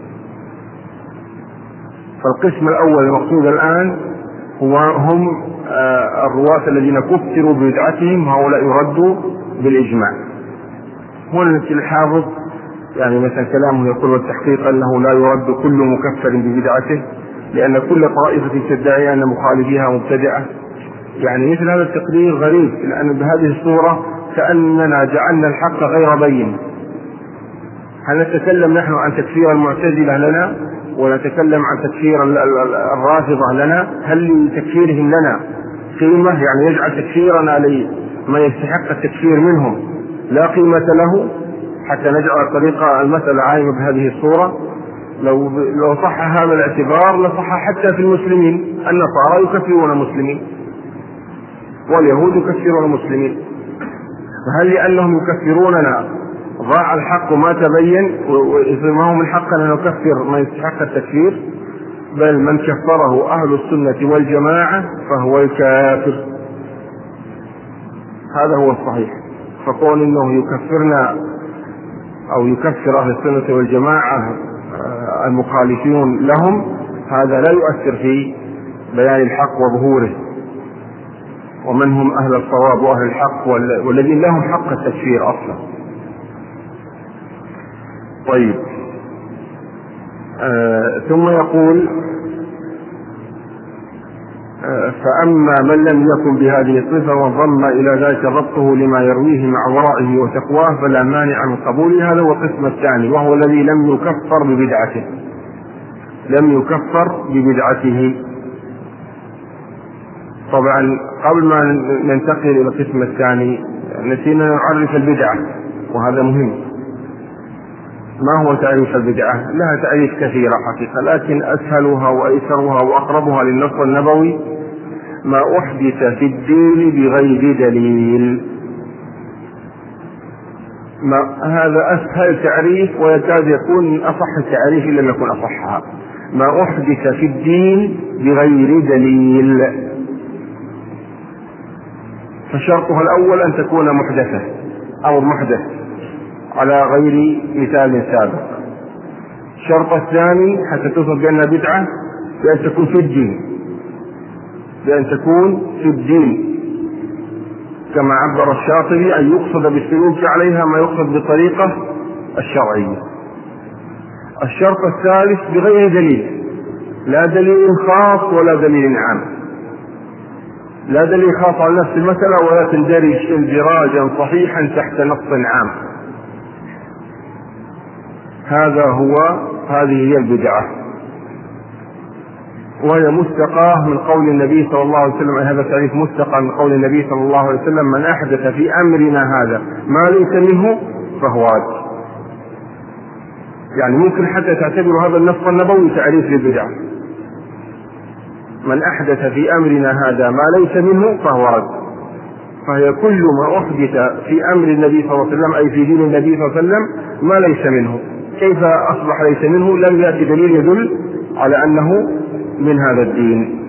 فالقسم الأول المقصود الآن هو هم الرواة الذين كفروا ببدعتهم، هؤلاء يردوا بالإجماع. هنا الحافظ يعني مثلا كلامه يقول والتحقيق أنه لا يرد كل مكفر ببدعته لأن كل طائفة تدعي أن مخالفيها مبتدعة. يعني مثل هذا التقرير غريب، لأن بهذه الصورة كأننا جعلنا الحق غير بين، هل نتكلم نحن عن تكفير المعتزلة لنا ونتكلم عن تكفير الرافضة لنا؟ هل لتكفيرهم لنا قيمة؟ يعني يجعل تكفيرنا لما يستحق التكفير منهم لا قيمة له حتى نجعل طريقة المسألة عايمة بهذه الصورة؟ لو لو صح هذا الاعتبار لصح حتى في المسلمين. النصارى يكفرون المسلمين واليهود يكفرون المسلمين، فهل لأنهم يكفروننا ضاع الحق وما تبين وما هو من حقنا أن نكفر ما يستحق التكفير؟ بل من كفره أهل السنة والجماعة فهو الكافر، هذا هو الصحيح. فقول إنه يكفرنا أو يكفر أهل السنة والجماعة المخالفين لهم هذا لا يؤثر في بيان الحق وظهوره، ومن هم أهل الصواب وأهل الحق والذين لهم حق التكفير أصلا. طيب، آه ثم يقول آه فأما من لم يكن بهذه الصفة وانضم إلى ذلك ربطه لما يرويه مع ورائه وتقواه فلا مانع من قبوله. هذا هو القسم الثاني، وهو الذي لم يكفر ببدعته، لم يكفر ببدعته. طبعا قبل ما ننتقل إلى القسم الثاني نسينا نعرف البدعة، وهذا مهم. ما هو تعريف البدعة؟ لها تعريف كثيرة حقيقة، لكن أسهلها وأيسرها وأقربها للنص النبوي ما أحدث في الدين بغير دليل. ما هذا أسهل تعريف ويكاد يكون أصح التعريف إن لم يكن أصحها. ما أحدث في الدين بغير دليل، فشرطها الأول أن تكون محدثة أو محدث على غير مثال سابق. الشرط الثاني حتى توصف بأنها بدعة بأن تكون في الدين، بأن تكون في الدين كما عبر الشاطبي أن يقصد بالسلوك عليها ما يقصد بالطريقة الشرعية. الشرط الثالث بغير دليل، لا دليل خاص ولا دليل عام، لا دليل خاص على نفس المسألة ولا تندرج اندراجا صحيحا تحت نص عام. هذا هو هذه هي البدعة، وهي مستقاة من قول النبي صلى الله عليه وسلم. هذا تعريف مستقى من قول النبي صلى الله عليه وسلم: من أحدث في أمرنا هذا ما ليس منه فهو رد. يعني ممكن حتى تعتبر هذا النص النبوي تعريف للبدعة. من أحدث في أمرنا هذا ما ليس منه فهو رد، فهي كل ما أحدث في أمر النبي صلى الله عليه وسلم أي في دين النبي صلى الله عليه وسلم ما ليس منه. كيف أصبح ليس منه؟ لم يأتي دليل يدل على أنه من هذا الدين.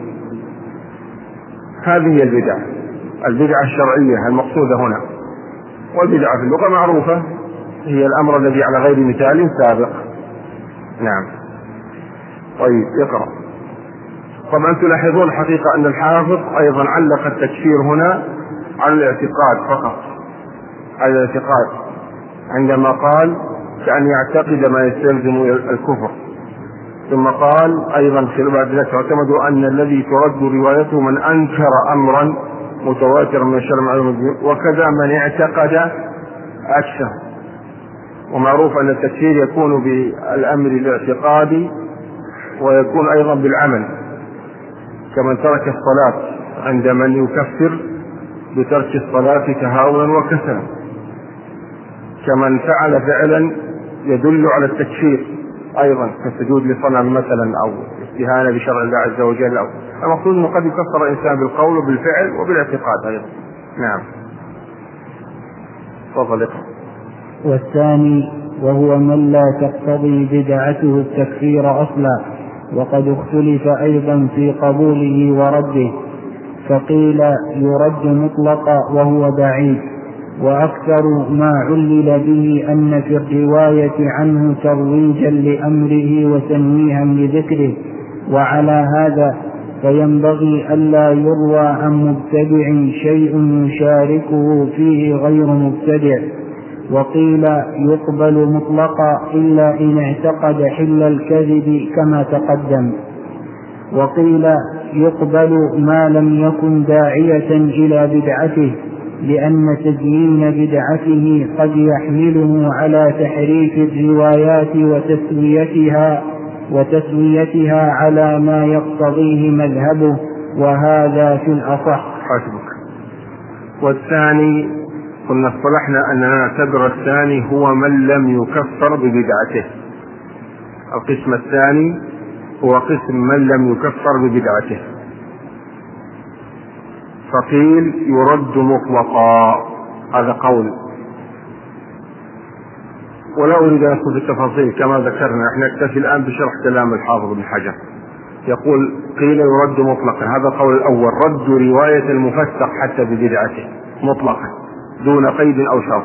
هذه هي البدعة، البدعة الشرعية المقصودة هنا. والبدعة في اللغة معروفة، هي الأمر الذي على غير مثال سابق. نعم. طيب اقرأ. طبعا تلاحظون الحقيقة أن الحافظ أيضا علق التكفير هنا على الاعتقاد فقط، على الاعتقاد، عندما قال كأن يعتقد ما يستلزم الكفر. ثم قال أيضا في بعد ذلك: اعتمد أن الذي ترد روايته من أنكر أمرا متواترا من الشرع معلوم، وكذا من اعتقد أكثر. ومعروف أن التكفير يكون بالأمر الاعتقادي ويكون أيضا بالعمل، كمن ترك الصلاة عند من يكفر بترك الصلاة تهاونا وكسلا، كمن فعل فعلا يدل على التكفير أيضا كالسجود لصنم مثلا أو استهانة بشرع الله عز وجل. أو المقصود أنه قد يكفر الإنسان بالقول وبالفعل وبالاعتقاد أيضا. نعم. تفضل. والثاني وهو من لا تقتضي بدعته التكفير أصلا، وقد اختلف أيضا في قبوله ورده، فقيل يرد مطلقا وهو بعيد، وأكثر ما علل به أن في الرواية عنه ترويجا لأمره وتنويها لذكره، وعلى هذا فينبغي ألا يروى عن مبتدع شيء يشاركه فيه غير مبتدع. وقيل يقبل مطلقا إلا إن اعتقد حل الكذب كما تقدم. وقيل يقبل ما لم يكن داعية إلى بدعته، لأن تزيين بدعته قد يحمله على تحريف الروايات وتسويتها وتسويتها على ما يقتضيه مذهبه، وهذا في الأصح. حسبك. والثاني قلنا اصطلحنا أننا نعتبر الثاني هو من لم يكفر ببدعته. القسم الثاني هو قسم من لم يكفر ببدعته، فقيل يرد مطلقا، هذا قول، ولا أريد أن أدخل في التفاصيل كما ذكرنا، احنا نكتفي الآن بشرح كلام الحافظ بن حجر. يقول قيل يرد مطلقا، هذا القول الأول، رد رواية المفسق حتى ببدعته مطلقا دون قيد أو شرط.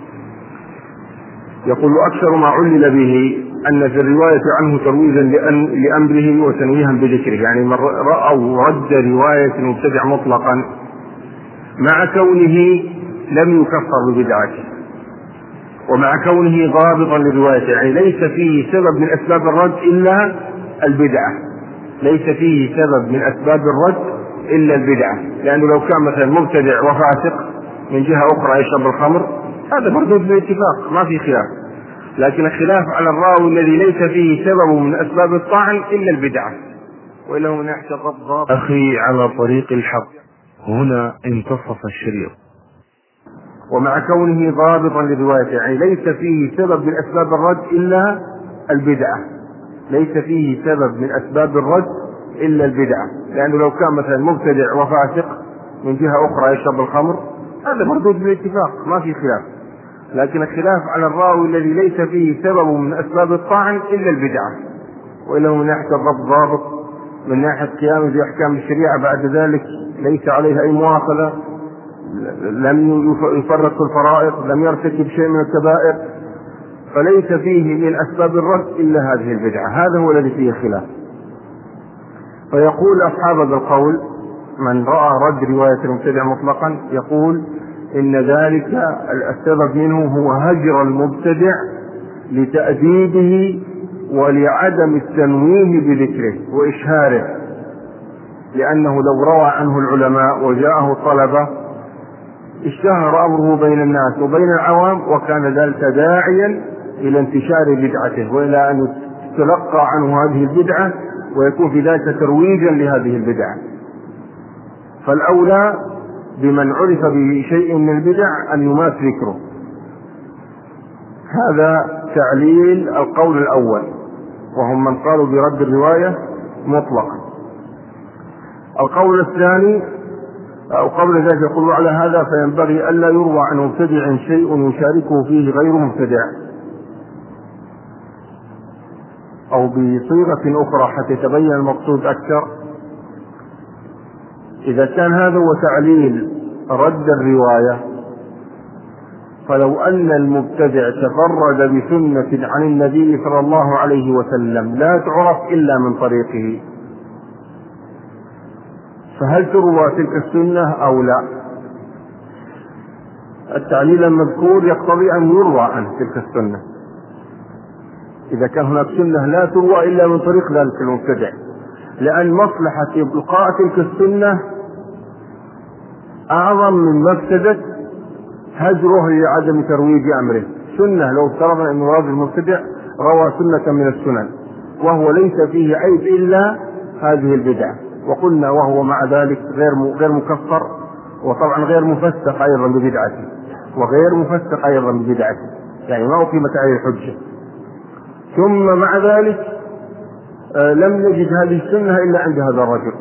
يقول أكثر ما علل به أن في الرواية عنه ترويجا لأمره وتنويها بذكره، يعني من رأوا رد رواية المبتدع مطلقا مع كونه لم يكفر ببدعته ومع كونه ضابطا للرواية، يعني ليس فيه سبب من أسباب الرد إلا البدعة، ليس فيه سبب من أسباب الرد إلا البدعة، لأنه لو كان مثلا مبتدع وفاسق من جهة أخرى يشرب الخمر هذا مردود بالاتفاق ما في خلاف، لكن الخلاف على الراوي الذي ليس فيه سبب من أسباب الطعن إلا البدعة، وإلا من احتفظ ضابط. أخي على طريق الحق، هنا انتصف الشريط. ومع كونه ضابطا للرواية، يعني ليس فيه سبب من أسباب الرد إلا البدعة، ليس فيه سبب من أسباب الرد إلا البدعة، لأنه لو كان مثلا مبتدع وفاسق من جهة أخرى يشرب الخمر هذا مردود بالاتفاق ما في خلاف، لكن الخلاف على الراوي الذي ليس فيه سبب من أسباب الطعن إلا البدعة، وإنه من ناحية الضبط ضابط، من ناحية قيامه بأحكام الشريعة بعد ذلك ليس عليها أي مواصلة، لم يفرط في الفرائض، لم يرتكب شيء من الكبائر، فليس فيه من أسباب الرد إلا هذه البدعة، هذا هو الذي فيه خلاف. فيقول أصحاب هذا القول من رأى رد رواية المبتدع مطلقا يقول إن ذلك السبب منه هو هجر المبتدع لتأديبه ولعدم التنويه بذكره وإشهاره، لأنه لو روى عنه العلماء وجاءه الطلبة اشتهر أمره بين الناس وبين العوام، وكان ذلك داعيا إلى انتشار بدعته وإلى أن تلقى عنه هذه البدعة ويكون في ذلك ترويجا لهذه البدعة. فالأولى بمن عرف بشيء من البدع أن يمات ذكره. هذا تعليل القول الأول، وهم من قالوا برد الرواية مطلقا. القول الثاني أو قبل ذلك يقول على هذا فينبغي ألا يروى عن مبتدع شيء يشاركه فيه غير مبتدع، أو بصيغة أخرى حتى يتبين المقصود أكثر. إذا كان هذا هو تعليل رد الرواية، فلو أن المبتدع تفرد بسنة عن النبي صلى الله عليه وسلم لا تعرف إلا من طريقه، فهل تروى تلك السنة أو لا؟ التعليل المذكور يقتضي أن يروى عنه تلك السنة، إذا كان هناك سنة لا تروى إلا من طريق ذلك المبتدع، لأن مصلحة إبقاء تلك السنة أعظم من مفسدة هجره لعدم ترويج أمره. سنة لو افترضنا أن رجل مبتدع روى سنة من السنن وهو ليس فيه عيب إلا هذه البدعة، وقلنا وهو مع ذلك غير غير مكفر، وطبعا غير مفسق أيضا ببدعته، وغير مفسق أيضا ببدعته، يعني ما أقيمت عليه الحجة، ثم مع ذلك آه لم نجد هذه السنة إلا عند هذا الرجل،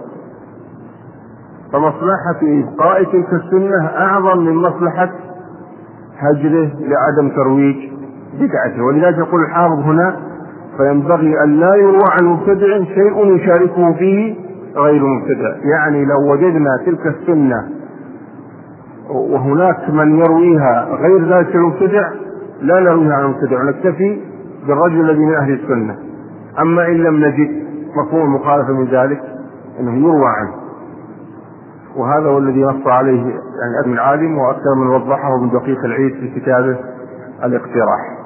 فمصلحة إبقاء تلك السنة أعظم من مصلحة هجره لعدم ترويج بدعته. ولذلك يقول الحافظ هنا فينبغي أن لا يروى عن مبتدع شيء يشاركه فيه غير مبتدع، يعني لو وجدنا تلك السنة وهناك من يرويها غير ذلك المبتدع لا نرويها عن المبتدع، نكتفي بالرجل الذي من أهل السنة. أما إن لم نجد مفهوم المخالفة من ذلك أنه يروى عنه، وهذا هو الذي نص عليه يعني ابن العالم وأكثر من وضحه ابن دقيق العيد في كتابه الاقتراح.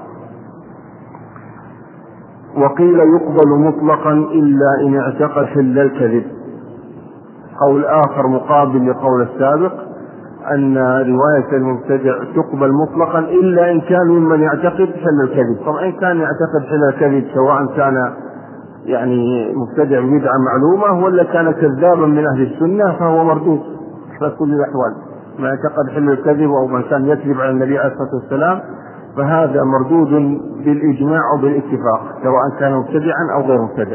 وقيل يقبل مطلقا إلا إن اعتقد حل الكذب، قول آخر مقابل لقول السابق، أن رواية المبتدع تقبل مطلقا إلا إن كان ممن يعتقد حل الكذب. طبعا إن كان يعتقد حل الكذب سواء كان يعني مبتدع بدعة معلومة ولا كان كذابا من أهل السنة فهو مردود في كل الأحوال. ما يعتقد حل الكذب أو من كان يكذب على النبي عليه الصلاة والسلام فهذا مردود بالإجماع أو بالاتفاق سواء كان مبتدعا أو غير مبتدع.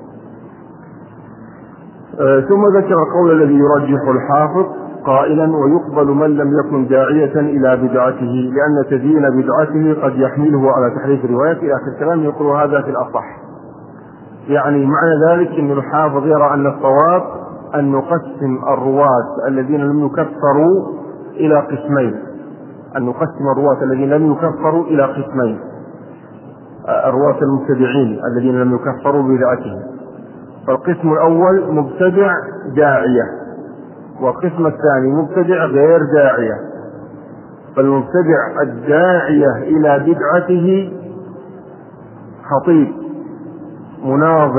أه ثم ذكر القول الذي يرجح الحافظ قائلا ويقبل من لم يكن داعية إلى بدعته لأن تزيين بدعته قد يحمله على تحريف روايته إلى آخر الكلام. يقول هذا في الأصح، يعني معنى ذلك أن الحافظ يرى أن الصواب أن نقسم الرواة الذين لم يكفروا إلى قسمين، أن نقسم الرواة الذين لم يكفروا إلى قسمين: الرواة المبتدعين الذين لم يكفروا ببدعتهم، فالقسم الأول مبتدع داعية، والقسم الثاني مبتدع غير داعية. فالمبتدع الداعية إلى بدعته خطيب مناظر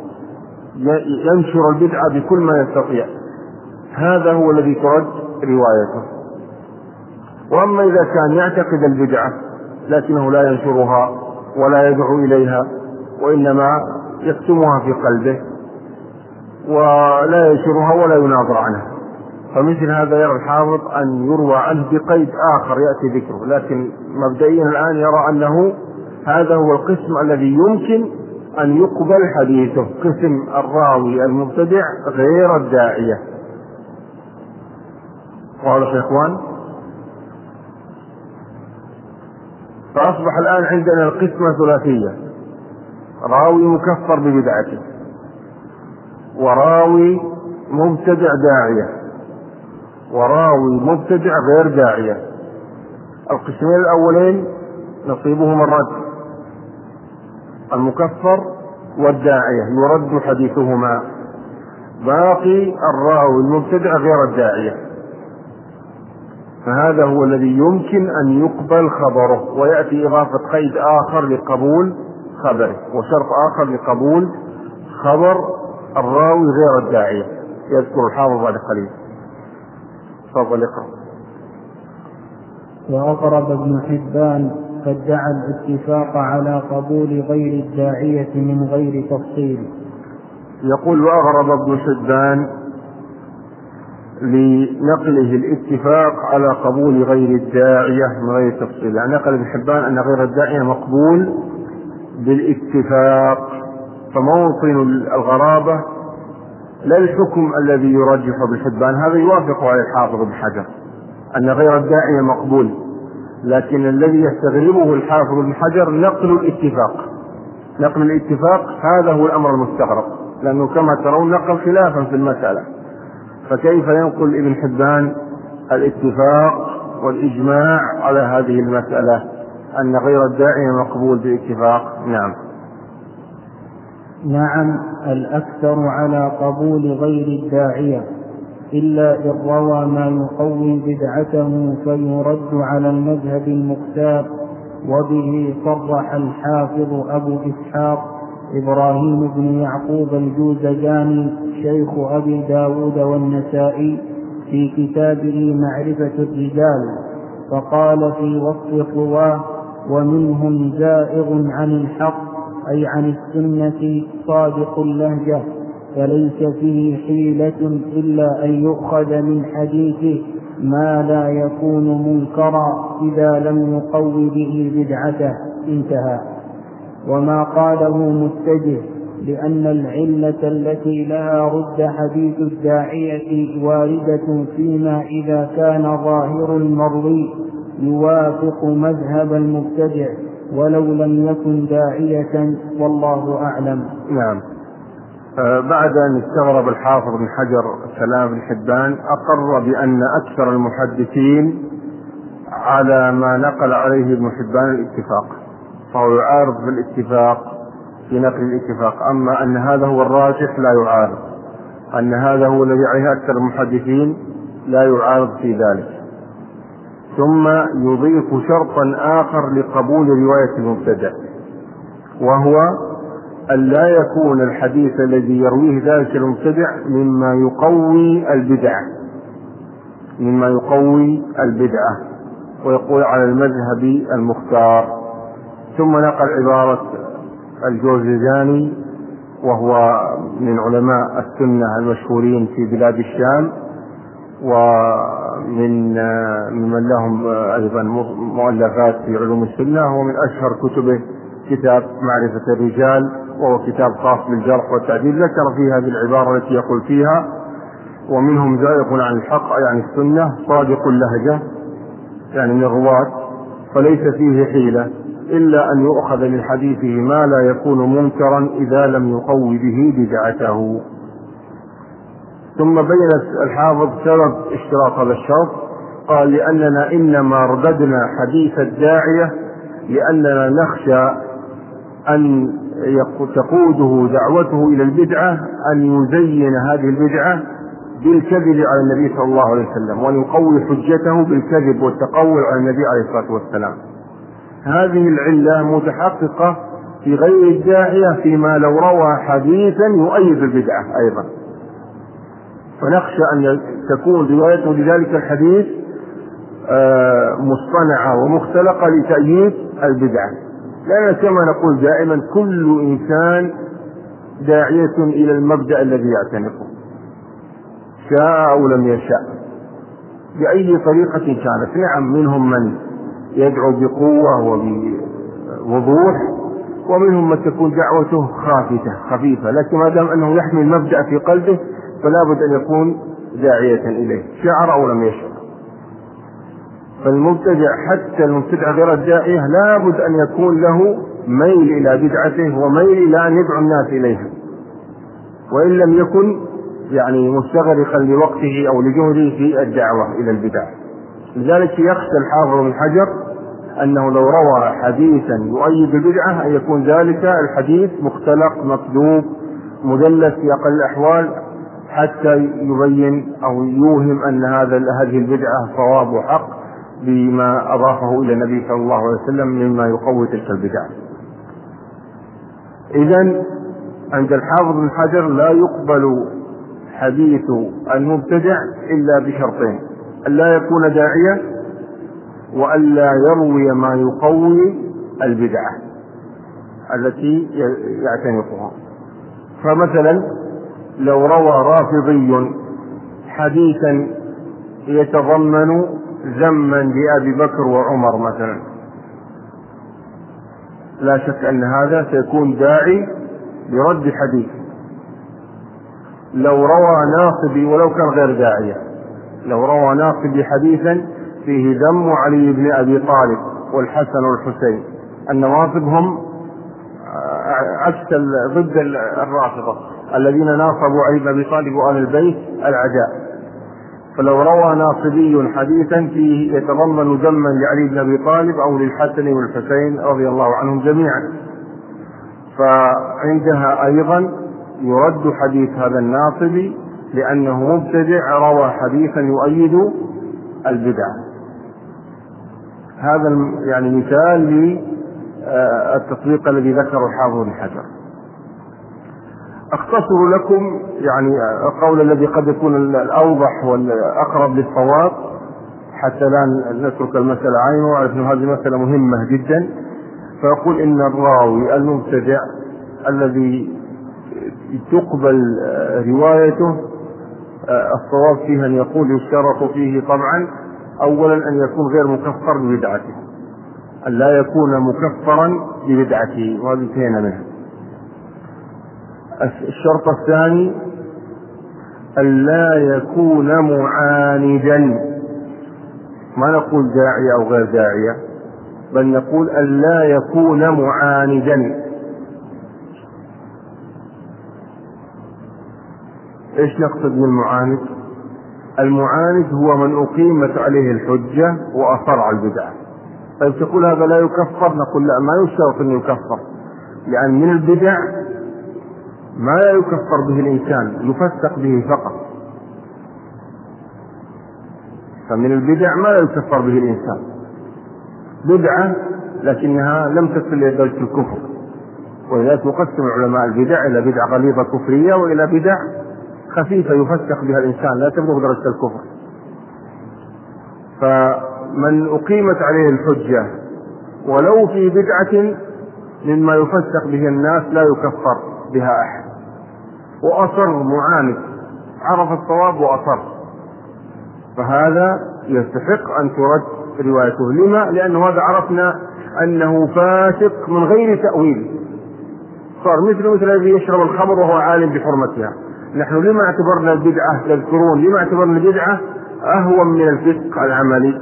ينشر البدعة بكل ما يستطيع، هذا هو الذي ترد روايته. وأما إذا كان يعتقد البدعة لكنه لا ينشرها ولا يدعو إليها وإنما يكتمها في قلبه ولا ينشرها ولا يناظر عنها، فمثل هذا يرى الحافظ أن يروى عنه بقيد آخر يأتي ذكره، لكن مبدئيا الآن يرى أنه هذا هو القسم الذي يمكن أن يقبل حديثه، قسم الراوي المبتدع غير الداعية. واضح يا إخوان؟ فأصبح الآن عندنا القسمة ثلاثية: راوي مكفر ببدعته، وراوي مبتدع داعية، وراوي مبتدع غير داعية. القسمين الأولين نصيبهم الرد، المكفر والداعية يرد حديثهما، باقي الراوي المبتدع غير الداعية، فهذا هو الذي يمكن أن يقبل خبره، ويأتي إضافة قيد آخر لقبول خبره وشرط آخر لقبول خبر الراوي غير الداعية يذكر الحافظ بعد قليل. تفضل اقرأ. وأقرب ابن حبان فادعى الاتفاق على قبول غير الداعية من غير تفصيل. يقول وأغرب ابن حبان لنقله الاتفاق على قبول غير الداعية من غير تفصيل، يعني نقل ابن حبان أن غير الداعية مقبول بالاتفاق، فموطن الغرابة لا الحكم الذي يرجح ابن حبان، هذا يوافق على الحافظ ابن حجر أن غير الداعية مقبول، لكن الذي يستغربه الحافظ ابن حجر نقل الاتفاق. نقل الاتفاق هذا هو الأمر المستغرب، لأنه كما ترون نقل خلافا في المسألة، فكيف ينقل ابن حبان الاتفاق والإجماع على هذه المسألة أن غير الداعية مقبول باتفاق؟ نعم نعم الأكثر على قبول غير الداعية، إلا إن روى ما يقوي بدعته فيرد على المذهب المختار. وبه صرح الحافظ أبو إسحاق إبراهيم بن يعقوب الجوزجاني شيخ أبي داود والنسائي في كتابه معرفة الرجال، فقال في وصف الرواة: ومنهم زائغ عن الحق، أي عن السنة صادق اللهجة، فليس فيه حيلة إلا أن يؤخذ من حديثه ما لا يكون منكرا إذا لم يقوي به بدعته. انتهى. وما قاله متجه، لأن العلة التي لها رد حديث الداعية واردة فيما إذا كان ظاهر المروي يوافق مذهب المبتدع ولو لم يكن داعية، والله أعلم. نعم. بعد أن استغرب الحافظ بن حجر كلام ابن حبان أقر بأن أكثر المحدثين على ما نقل عليه ابن حبان الاتفاق، فهو يعارض بالاتفاق في نقل الاتفاق. أما أن هذا هو الراجح لا يعارض، أن هذا هو الذي عليه أكثر المحدثين لا يعارض في ذلك. ثم يضيف شرطا آخر لقبول رواية المبتدع، وهو أن لا يكون الحديث الذي يرويه ذلك المبتدع مما يقوي البدع، مما يقوي البدعة، ويقول على المذهب المختار. ثم نقل عبارة الجوزجاني وهو من علماء السنة المشهورين في بلاد الشام، ومن ممن لهم أيضا مؤلفات في علوم السنة، ومن أشهر كتبه كتاب معرفة الرجال، وهو كتاب خاص بالجرح والتعديل. ذكر في هذه العبارة التي يقول فيها: ومنهم زائغ عن الحق، يعني السنة، صادق اللهجة، يعني من الرواة، فليس فيه حيلة إلا أن يؤخذ من حديثه ما لا يكون منكرا إذا لم يقوي به بدعته. ثم بين الحافظ سبب اشتراط هذا الشرط، قال: لأننا إنما رددنا حديث الداعية لأننا نخشى أن تقوده دعوته إلى البدعة أن يزين هذه البدعة بالكذب على النبي صلى الله عليه وسلم، وأن يقوي حجته بالكذب والتقول على النبي عليه الصلاة والسلام. هذه العلة متحققة في غير الداعية فيما لو روى حديثا يؤيد البدعة أيضا، فنخشى أن تكون روايته لذلك الحديث مصطنعة ومختلقة لتأييد البدعة. لأن كما نقول دائما كل إنسان داعية إلى المبدأ الذي يعتنقه، شاء أو لم يشاء، بأي طريقة كانت. نعم، منهم من يدعو بقوة وبوضوح، ومنهم من تكون دعوته خافتة خفيفة، لكن ما دام أنه يحمل المبدأ في قلبه فلا بد أن يكون داعية إليه، شعر أو لم يشعر. فالمبتدع حتى المبتدع غير الداعية لا بد أن يكون له ميل إلى بدعته وميل إلى أن يدعو الناس إليها، وإن لم يكن يعني مستغرقا لوقته أو لجهده في الدعوة إلى البدع. لذلك يخشى الحافظ بن حجر أنه لو روى حديثا يؤيد البدعة أن يكون ذلك الحديث مختلق مكذوب مدلس في أقل الأحوال، حتى يبين أو يوهم أن هذا هذه البدعة صواب وحق بما أضافه إلى النبي صلى الله عليه وسلم مما يقوي تلك البدعة. إذن عند الحافظ بن حجر لا يقبل حديث المبتدع إلا بشرطين: ألا يكون داعية، وألا يروي ما يقوي البدعة التي يعتنقها. فمثلا لو روى رافضي حديثا يتضمن ذما لأبي بكر وعمر مثلا، لا شك أن هذا سيكون داعي لرد حديث. لو روى ناصبي ولو كان غير داعية، لو روى ناصبي حديثا فيه ذم علي بن أبي طالب والحسن والحسين، النواصب هم عكس ضد الرافضة الذين ناصبوا علي بن أبي طالب وآل البيت العداء. فلو روى ناصبي حديثا فيه يتضمن ذما لعلي بن أبي طالب أو للحسن والحسين رضي الله عنهم جميعا، فعندها أيضا يرد حديث هذا الناصبي لأنه مبتدع روى حديثا يؤيد البدع. هذا يعني مثال للتطبيق الذي ذكره الحافظ بن حجر. أختصر لكم يعني القول الذي قد يكون الأوضح والأقرب للصواب حتى لا نترك المسألة عينه، وعرف أن هذه مسألة مهمة جدا. فيقول إن الراوي المبتدع الذي تقبل روايته الصواب فيها أن يقول يشترط فيه طبعا أولا أن يكون غير مكفر ببدعته، أن لا يكون مكفرا ببدعته، وهذا انتهينا منه. الشرط الثاني أن لا يكون معاندا، ما نقول داعية أو غير داعية، بل نقول أن لا يكون معاندا. إيش نقصد من المعاند؟ المعاند هو من أقيمت عليه الحجة وأصر على البدعة. طيب تقول هذا لا يكفر، نقول لا، ما يشترط أن يكفر، لأن من البدع ما لا يكفر به الإنسان، يفسق به فقط. فمن البدع ما لا يكفر به الإنسان بدعة لكنها لم تصل إلى درجة الكفر، ولذلك يقسم علماء البدع إلى بدع غليظة كفرية وإلى بدع خفيفة يفسق بها الإنسان لا تبلغ درجة الكفر. فمن أقيمت عليه الحجة ولو في بدعة مما يفسق به الناس لا يكفر بها أحد، وأصر معاند عرف الصواب وأصر، فهذا يستحق أن ترد روايته. لما؟ لأنه هذا عرفنا أنه فاسق من غير تأويل، صار مثل مثل الذي يشرب الخمر وهو عالم بحرمتها. نحن لما اعتبرنا البدعة، تذكرون لما اعتبرنا البدعة أهون من الفسق العملي؟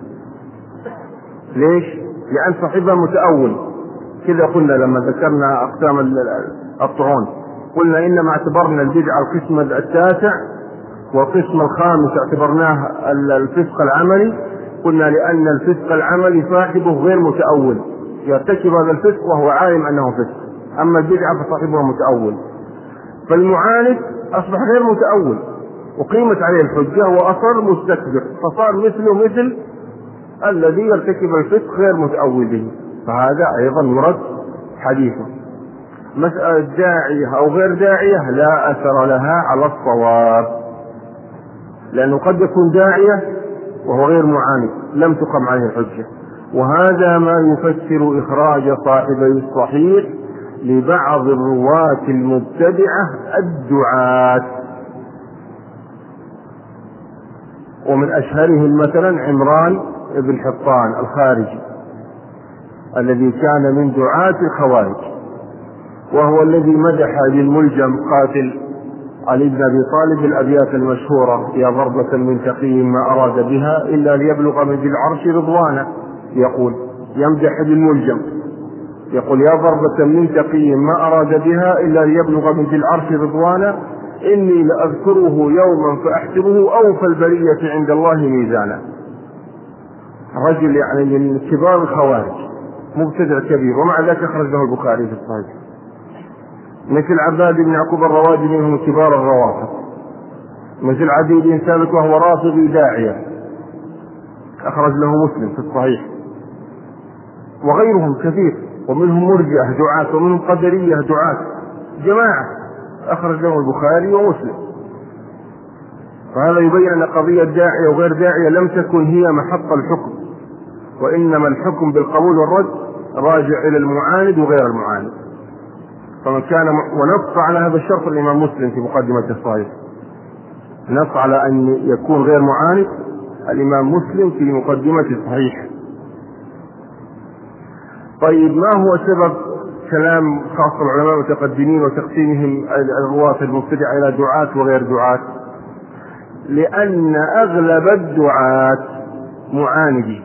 ليش؟ لأن صاحبها متأول. كذا قلنا لما ذكرنا أقسام الطعون، قلنا إنما اعتبرنا البدعة القسم التاسع، والقسم الخامس اعتبرناه الفسق العملي. قلنا لأن الفسق العملي صاحبه غير متأول، يرتكب هذا الفسق وهو عالم أنه فسق، أما البدعة فصاحبها متأول. فالمعاند أصبح غير متأول وقيمت عليه الحجة وأصر مستكبر، فصار مثله مثل الذي يرتكب الفسق غير متأول به، فهذا أيضا يرد حديثه. مسألة داعية أو غير داعية لا أثر لها على الصواب، لأنه قد يكون داعية وهو غير معاند لم تقم عليه الحجة، وهذا ما يفسر إخراج صاحبي الصحيح لبعض الرواة المبتدعة الدعاة، ومن أشهرهم مثلا عمران بن حطان الخارجي الذي كان من دعاة الخوارج، وهو الذي مدح للملجم قاتل علي بن أبي طالب الأبيات المشهورة: يا ضربة من تقي ما أراد بها إلا ليبلغ من ذي العرش رضوانا. يقول يمدح للملجم، يقول: يا ضربة من تقي ما أراد بها إلا ليبلغ من ذي العرش رضوانا، إني لأذكره يوما فأحسبه أوفى البرية عند الله ميزانا. رجل يعني من كبار الخوارج، مبتدع كبير، ومع ذلك أخرج له البخاري في الصحيح. مثل عباد بن يعقوب الرواجي منهم كبار الروافض، مثل عدي بن ثابت وهو رافضي داعية أخرج له مسلم في الصحيح، وغيرهم كثير، ومنهم مرجئة دعاة، ومنهم قدرية دعاة، جماعة أخرج له البخاري ومسلم. فهذا يبين أن قضية داعية وغير داعية لم تكن هي محط الحكم، وإنما الحكم بالقبول والرد راجع إلى المعاند وغير المعاند. فمن كان ونص على هذا الشرط الإمام مسلم في مقدمة الصحيح، نص على أن يكون غير معاند الإمام مسلم في مقدمة الصحيح. طيب، ما هو سبب كلام خاص العلماء المتقدمين وتقسيمهم الرواة المبتدعة إلى دعاة وغير دعاة؟ لأن أغلب الدعاة معاندين،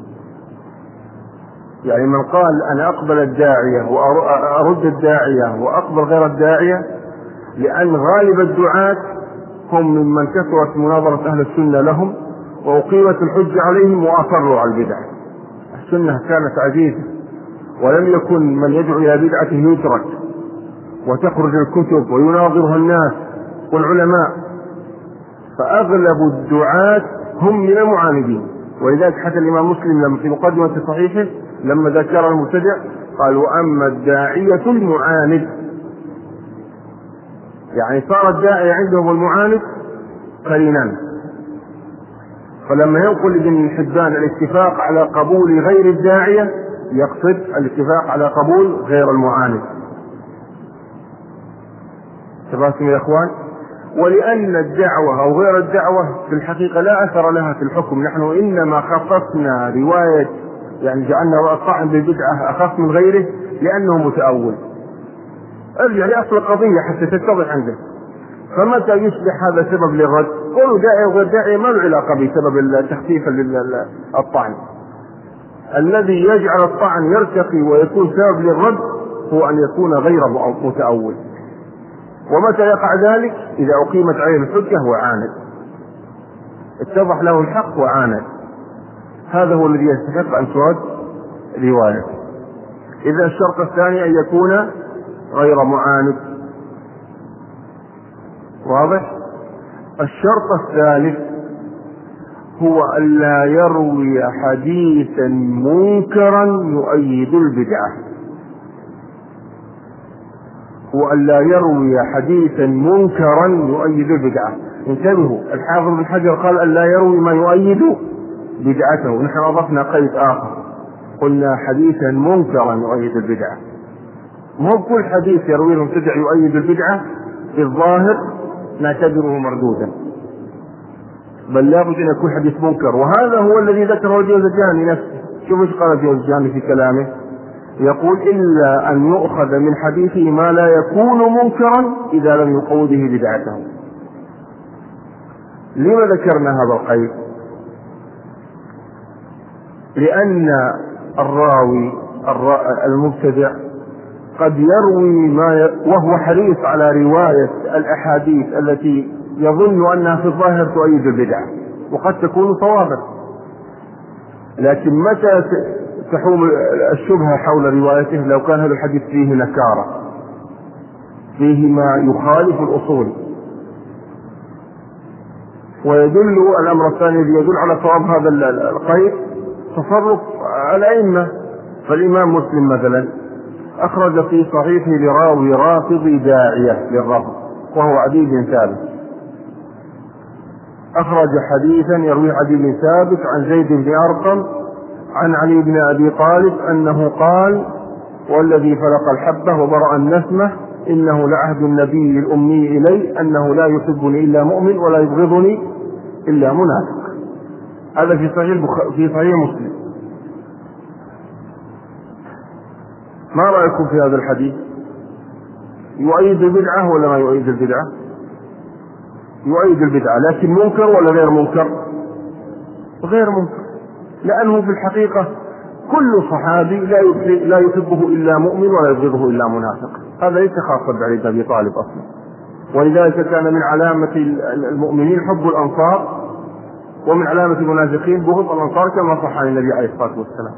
يعني من قال أنا أقبل الداعية وأرد الداعية وأقبل غير الداعية، لأن غالب الدعاة هم ممن كثرت مناظرة أهل السنة لهم وأقيمت الحجة عليهم وأصروا على البدع. السنة كانت عزيزة، ولم يكن من يدعو إلى بدعة يترك، وتخرج الكتب ويناظرها الناس والعلماء، فأغلب الدعاة هم من المعاندين. ولذلك حتى الإمام مسلم لما في مقدمة صحيحه لما ذكر المبتدع قال: وأما الداعية المعاند، يعني صار الداعية عندهم المعاند قرينان. فلما ينقل ابن حبان الاتفاق على قبول غير الداعية يقصد الاتفاق على قبول غير المعاند. تفاهم يا اخوان؟ ولأن الدعوة أو غير الدعوة في الحقيقة لا أثر لها في الحكم، نحن إنما خصصنا رواية، يعني جعلنا الطعن بالبدعة أخف من غيره لأنه متأول. ارجع لأصل القضية حتى تتضح عندك. فمتى يصبح هذا سبب للرد؟ قولوا داعية وغير داعية ما له علاقة بسبب التخفيف للطعن. الذي يجعل الطعن يرتقي ويكون سبب للرد هو أن يكون غير متأول. ومتى يقع ذلك؟ إذا أقيمت عليه الحجة وعاند، اتضح له الحق وعاند، هذا هو الذي يستحق أن ترد رواية. إذا الشرط الثاني أن يكون غير معاند، واضح؟ الشرط الثالث هو ألا يروي حديثا منكرا يؤيد البدعة، هو ألا يروي حديثا منكرا يؤيد البدعة. انتبهوا، الحافظ بن حجر قال ألا يروي ما يؤيد بدعته. نحن أضفنا قيد آخر، قلنا حديثا منكرا يؤيد البدعة. مو كل حديث يرويه المبتدع يؤيد البدعة في الظاهر نعتبره مردودا، بل لا بد أن يكون حديث منكر. وهذا هو الذي ذكره الجوزجاني نفسه. شوف ايش قال الجوزجاني في كلامه، يقول: إلا أن يؤخذ من حديثه ما لا يكون منكرا إذا لم يقوي به بدعته. لما ذكرنا هذا القيد؟ لأن الراوي المبتدع قد يروي ما ي... وهو حريص على رواية الأحاديث التي يظن أنها في الظاهر تؤيد البدعة، وقد تكون صوابا، لكن متى تحوم الشبهة حول روايته؟ لو كان هذا الحديث فيه نكارة، فيه ما يخالف الأصول. ويدل الأمر الثاني الذي يدل على صواب هذا القيد تصرف الأئمة. فالإمام مسلم مثلا أخرج في صحيحه لراوي رافضي داعية للرفض وهو عدي بن ثابت، أخرج حديثا يروي عدي بن ثابت عن زيد بن أرقم عن علي بن أبي طالب أنه قال: والذي فلق الحبة وبرأ النسمة إنه لعهد النبي الأمي إلي أنه لا يحبني إلا مؤمن ولا يبغضني إلا منافق. هذا في صحيح في صحيح مسلم. ما رأيكم في هذا الحديث؟ يؤيد البدعة ولا ما يؤيد البدعة؟ يؤيد البدعة، لكن منكر ولا غير منكر؟ غير منكر، لأنه في الحقيقة كل صحابي لا يحبه إلا مؤمن ولا يبغضه إلا منافق. هذا ليس خاصا بعلي بن أبي طالب أصلا، ولذلك كان من علامة المؤمنين حب الأنصار، ومن علامة المنافقين بغض الأنصار كما صح عن النبي عليه الصلاة والسلام.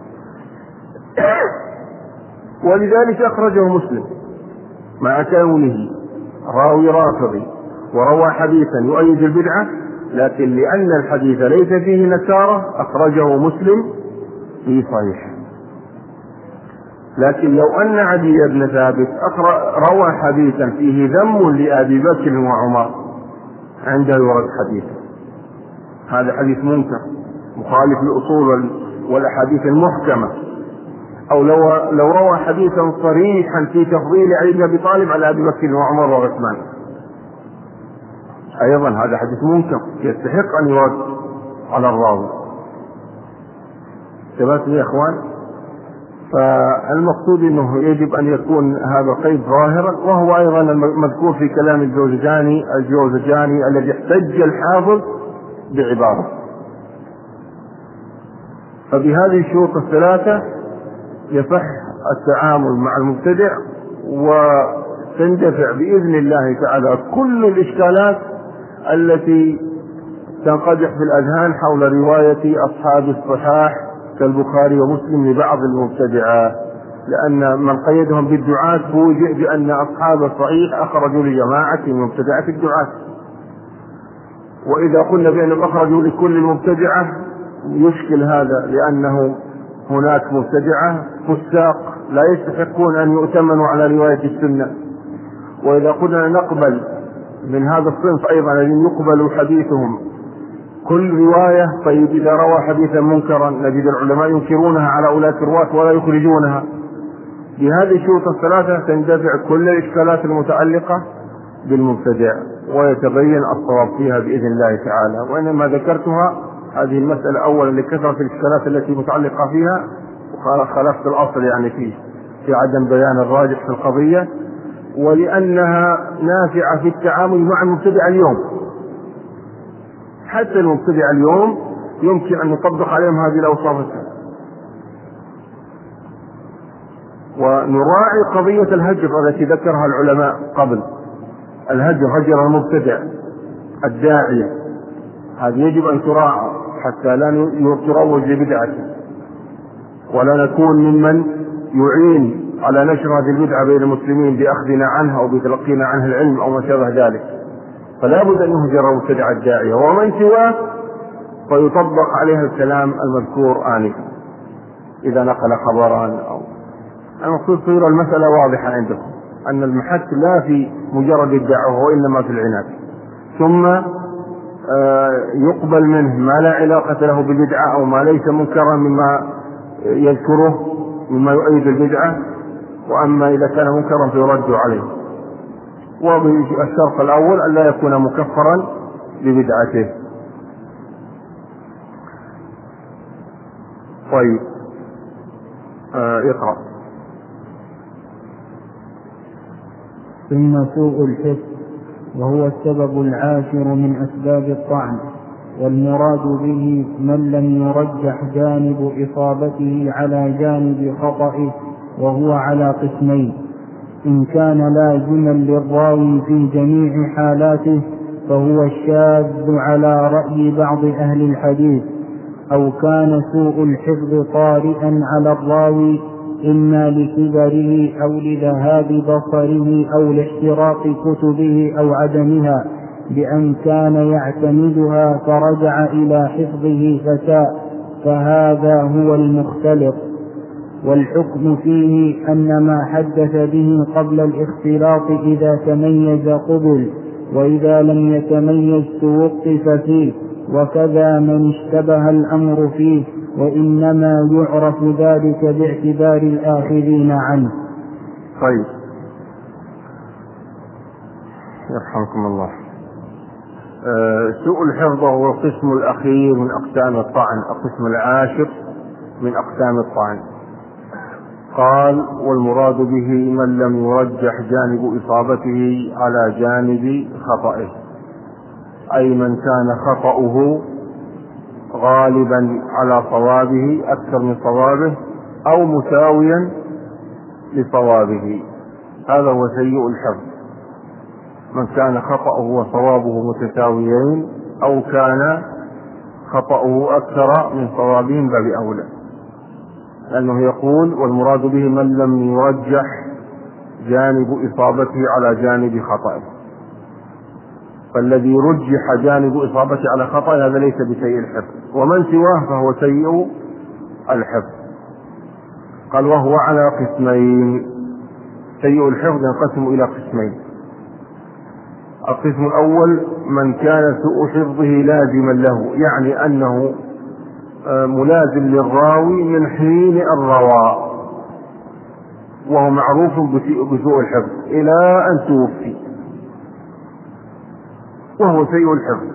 ولذلك أخرجه مسلم مع كونه راوي رافضي وروى حديثا يؤيد البدعة، لكن لأن الحديث ليس فيه نكارة أخرجه مسلم في صحيح. لكن لو أن عدي بن ثابت روى حديثا فيه ذم لأبي بكر وعمر عنده يرد حديثا، هذا حديث منكر مخالف للأصول والأحاديث المحكمة. أو لو, لو روى حديثا صريحا في تفضيل علي بن أبي طالب على أبي بكر وعمر وعثمان، أيضا هذا حديث منكر يستحق أن يرد على الراوي. ثبات يا إخوان. فالمقصود أنه يجب أن يكون هذا القيد ظاهرا، وهو أيضا المذكور في كلام الجوزجاني الجوزجاني الذي احتج الحافظ بعبارة. فبهذه الشروط الثلاثة يصح التعامل مع المبتدع، وتندفع بإذن الله تعالى كل الإشكالات التي تنقدح في الأذهان حول رواية أصحاب الصحاح كالبخاري ومسلم لبعض المبتدعات، لأن من قيدهم بالدعاة فوجئ بأن أصحاب الصحيح أخرجوا لجماعة من مبتدعة الدعاة. وإذا قلنا بأنهم أخرجوا لكل المبتدعة يشكل هذا، لأنه هناك مبتدعة فساق لا يستحقون أن يؤتمنوا على رواية السنة. وإذا قلنا نقبل من هذا الصنف أيضا الذين يقبل حديثهم كل رواية، طيب إذا روى حديثا منكرا نجد العلماء ينكرونها على أولئك الرواة ولا يخرجونها. بهذه الشروط الثلاثة تندفع كل الإشكالات المتعلقة بالمبتدع ويتبين الصواب فيها بإذن الله تعالى. وإنما ذكرتها هذه المسألة أولا لكثرة الإشكالات التي متعلقة فيها، وخالفت الأصل يعني فيه في عدم بيان الراجح في القضية، ولأنها نافعة في التعامل مع المبتدع اليوم. حتى المبتدع اليوم يمكن أن نطبق عليهم هذه الأوصاف. ونراعي قضية الهجر التي ذكرها العلماء قبل، الهجر هجر المبتدع الداعية، هذه يجب أن تراعى حتى لا تروج لبدعته، ولا نكون ممن يعين على نشر هذه البدعة بين المسلمين بأخذنا عنها أو بتلقينا عنها العلم أو ما شابه ذلك. فلا بد أن يهجر المبتدع الداعية، ومن سواه فيطبق عليها الكلام المذكور آنفا إذا نقل خبران. أو المقصود صير المسألة واضحة عندكم أن المحك لا في مجرد الدعوة وإنما في العناد. ثم يقبل منه ما لا علاقة له بالبدعة أو ما ليس منكرا مما يذكره مما يؤيد البدعة، وأما إذا كان منكرا فيرد عليه. والشرط الأول أن لا يكون مكفرا ببدعته. طيب آه اقرأ. ثم سوء الحفظ وهو السبب العاشر من أسباب الطعن، والمراد به من لم يرجح جانب إصابته على جانب خطئه، وهو على قسمين: إن كان لازما للراوي في جميع حالاته فهو الشاذ على رأي بعض أهل الحديث، أو كان سوء الحفظ طارئا على الراوي إما لكبره أو لذهاب بصره أو لاحتراق كتبه أو عدمها، بأن كان يعتمدها فرجع إلى حفظه فساء، فهذا هو المختلط. والحكم فيه أن ما حدث به قبل الاختلاط إذا تميز قبل، وإذا لم يتميز توقف فيه، وكذا من اشتبه الأمر فيه، وإنما يعرف ذلك باعتبار الآخذين عنه. طيب يرحمكم الله. آه سوء الحفظ هو القسم الأخير من أقسام الطعن، القسم العاشر من أقسام الطعن. قال: والمراد به من لم يرجح جانب إصابته على جانب خطئه، أي من كان خطأه غالبا على صوابه أكثر من صوابه أو مساويا لصوابه، هذا هو سيء الحفظ. من كان خطأه وصوابه متساويين أو كان خطأه أكثر من صوابه باب أولى، لأنه يقول: والمراد به من لم يرجح جانب إصابته على جانب خطئه. فالذي رجح جانب إصابته على خطأ هذا ليس بسيء الحفظ، ومن سواه فهو سيء الحفظ. قال: وهو على قسمين. سيء الحفظ ينقسم إلى قسمين: القسم الأول من كان سوء حفظه لازما له، يعني أنه ملازم للراوي من حين الرواء، وهو معروف بسوء الحفظ إلى أن توفي، وهو سيء الحفظ.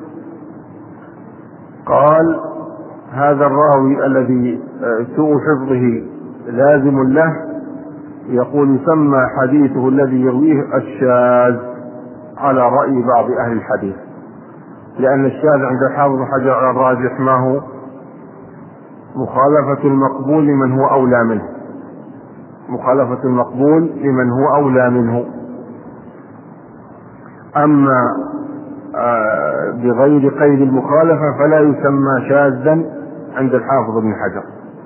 قال: هذا الراوي الذي سوء حفظه لازم له، يقول يسمى حديثه الذي يرويه الشاذ على رأي بعض أهل الحديث، لأن الشاذ عند الحافظ حجر على الراجح ما هو مخالفة المقبول لمن هو أولى منه، مخالفة المقبول لمن هو أولى منه. أما آه بغير قيد المخالفة فلا يسمى شاذا عند الحافظ ابن حجر.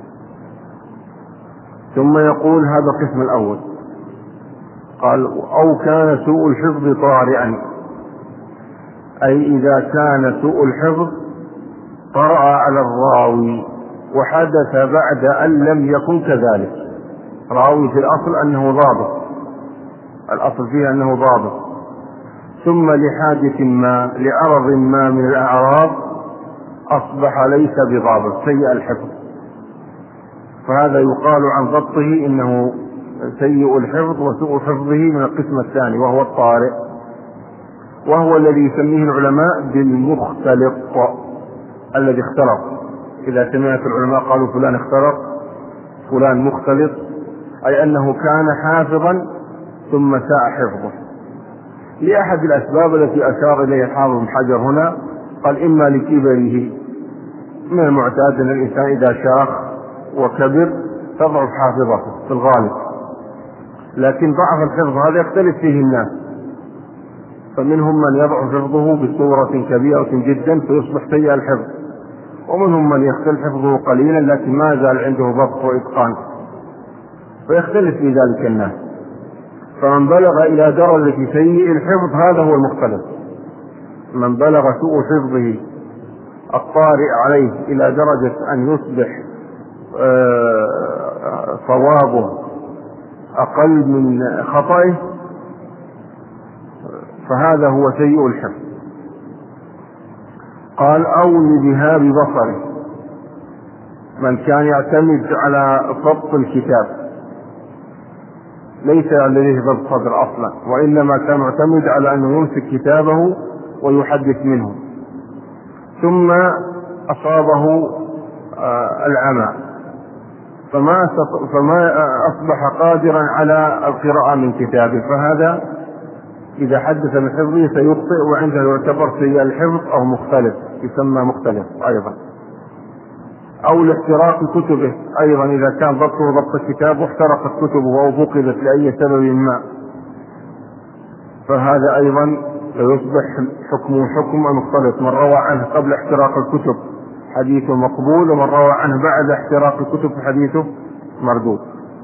ثم يقول: هذا القسم الأول. قال: أو كان سوء الحفظ طارئا، أي إذا كان سوء الحفظ طرأ على الراوي وحدث بعد أن لم يكن كذلك. راوي في الأصل أنه ضابط، الأصل فيه أنه ضابط، ثم لحادث ما لعرض ما من الأعراض أصبح ليس بضابط، سيء الحفظ، فهذا يقال عن ضبطه إنه سيء الحفظ. وسوء حفظه من القسم الثاني وهو الطارئ، وهو الذي يسميه العلماء بالمختلط، الذي اختلط. إذا سمعت العلماء قالوا فلان اختلط، فلان مختلط، أي أنه كان حافظا ثم ساء حفظه لأحد الأسباب التي أشار إليها الحافظ بن حجر هنا. قال: إما لكبره، من المعتاد أن الإنسان إذا شاخ وكبر تضعف حافظته في الغالب، لكن ضعف الحفظ هذا يختلف فيه الناس، فمنهم من يضعف حفظه بصورة كبيرة جدا فيصبح سيء الحفظ، ومنهم من يختلف حفظه قليلا لكن ما زال عنده ضبط وإتقان، فيختلف في ذلك الناس. فمن بلغ إلى درجة سيء الحفظ هذا هو المختلف. من بلغ سوء حفظه الطارئ عليه إلى درجة أن يصبح صوابه أقل من خطئه فهذا هو سيء الحفظ. قال أو لذهاب بصره، من كان يعتمد على ضبط الكتاب ليس لديه ضبط صدر أصلا، وإنما كان معتمد على أنه يمسك كتابه ويحدث منه، ثم أصابه العمى فما فما أصبح قادرا على القراءة من كتابه، فهذا إذا حدث من حفظه سيخطئ، وعنده يعتبر سيء الحفظ أو مختلف، يسمى مختلف أيضا. أو لاحتراق كتبه أيضا، إذا كان ضبطه ضبط الكتاب واحترقت كتبه أو فقدت لأي سبب ما، فهذا أيضا سيصبح حكمه حكم المختلط. من روى عنه قبل احتراق الكتب حديثه مقبول، ومن روى عنه بعد احتراق الكتب حديثه مردود.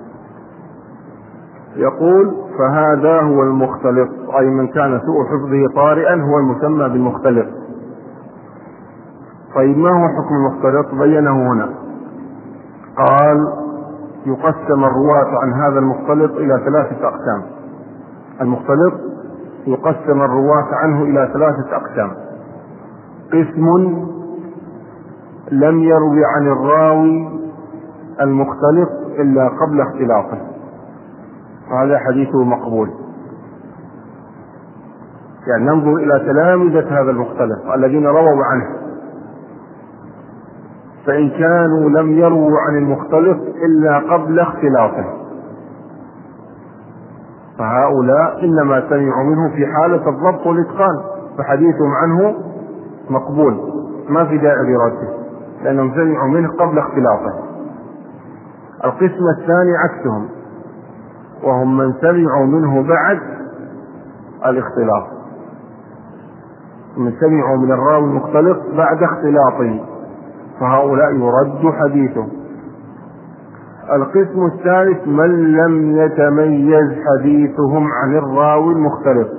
يقول فهذا هو المختلط، أي من كان سوء حفظه طارئا هو المسمى بالمختلط. طيب ما هو حكم المختلط؟ بينه هنا، قال يقسم الرواة عن هذا المختلط إلى ثلاثة أقسام. المختلط يقسم الرواة عنه إلى ثلاثة أقسام: قسم لم يروي عن الراوي المختلط إلا قبل اختلاطه، وهذا حديثه مقبول. يعني ننظر إلى تلامذة هذا المختلط الذين رووا عنه، فإن كانوا لم يروا عن المختلط إلا قبل اختلاطه فهؤلاء إنما سمعوا منه في حالة الضبط والإتقان، فحديثهم عنه مقبول، ما في داعي لرده لأنهم سمعوا منه قبل اختلاطه. القسم الثاني عكسهم، وهم من سمعوا منه بعد الاختلاط، من سمعوا من الراوي المختلط بعد اختلاطه، فهؤلاء يرد حديثه. القسم الثالث من لم يتميز حديثهم عن الراوي المختلط،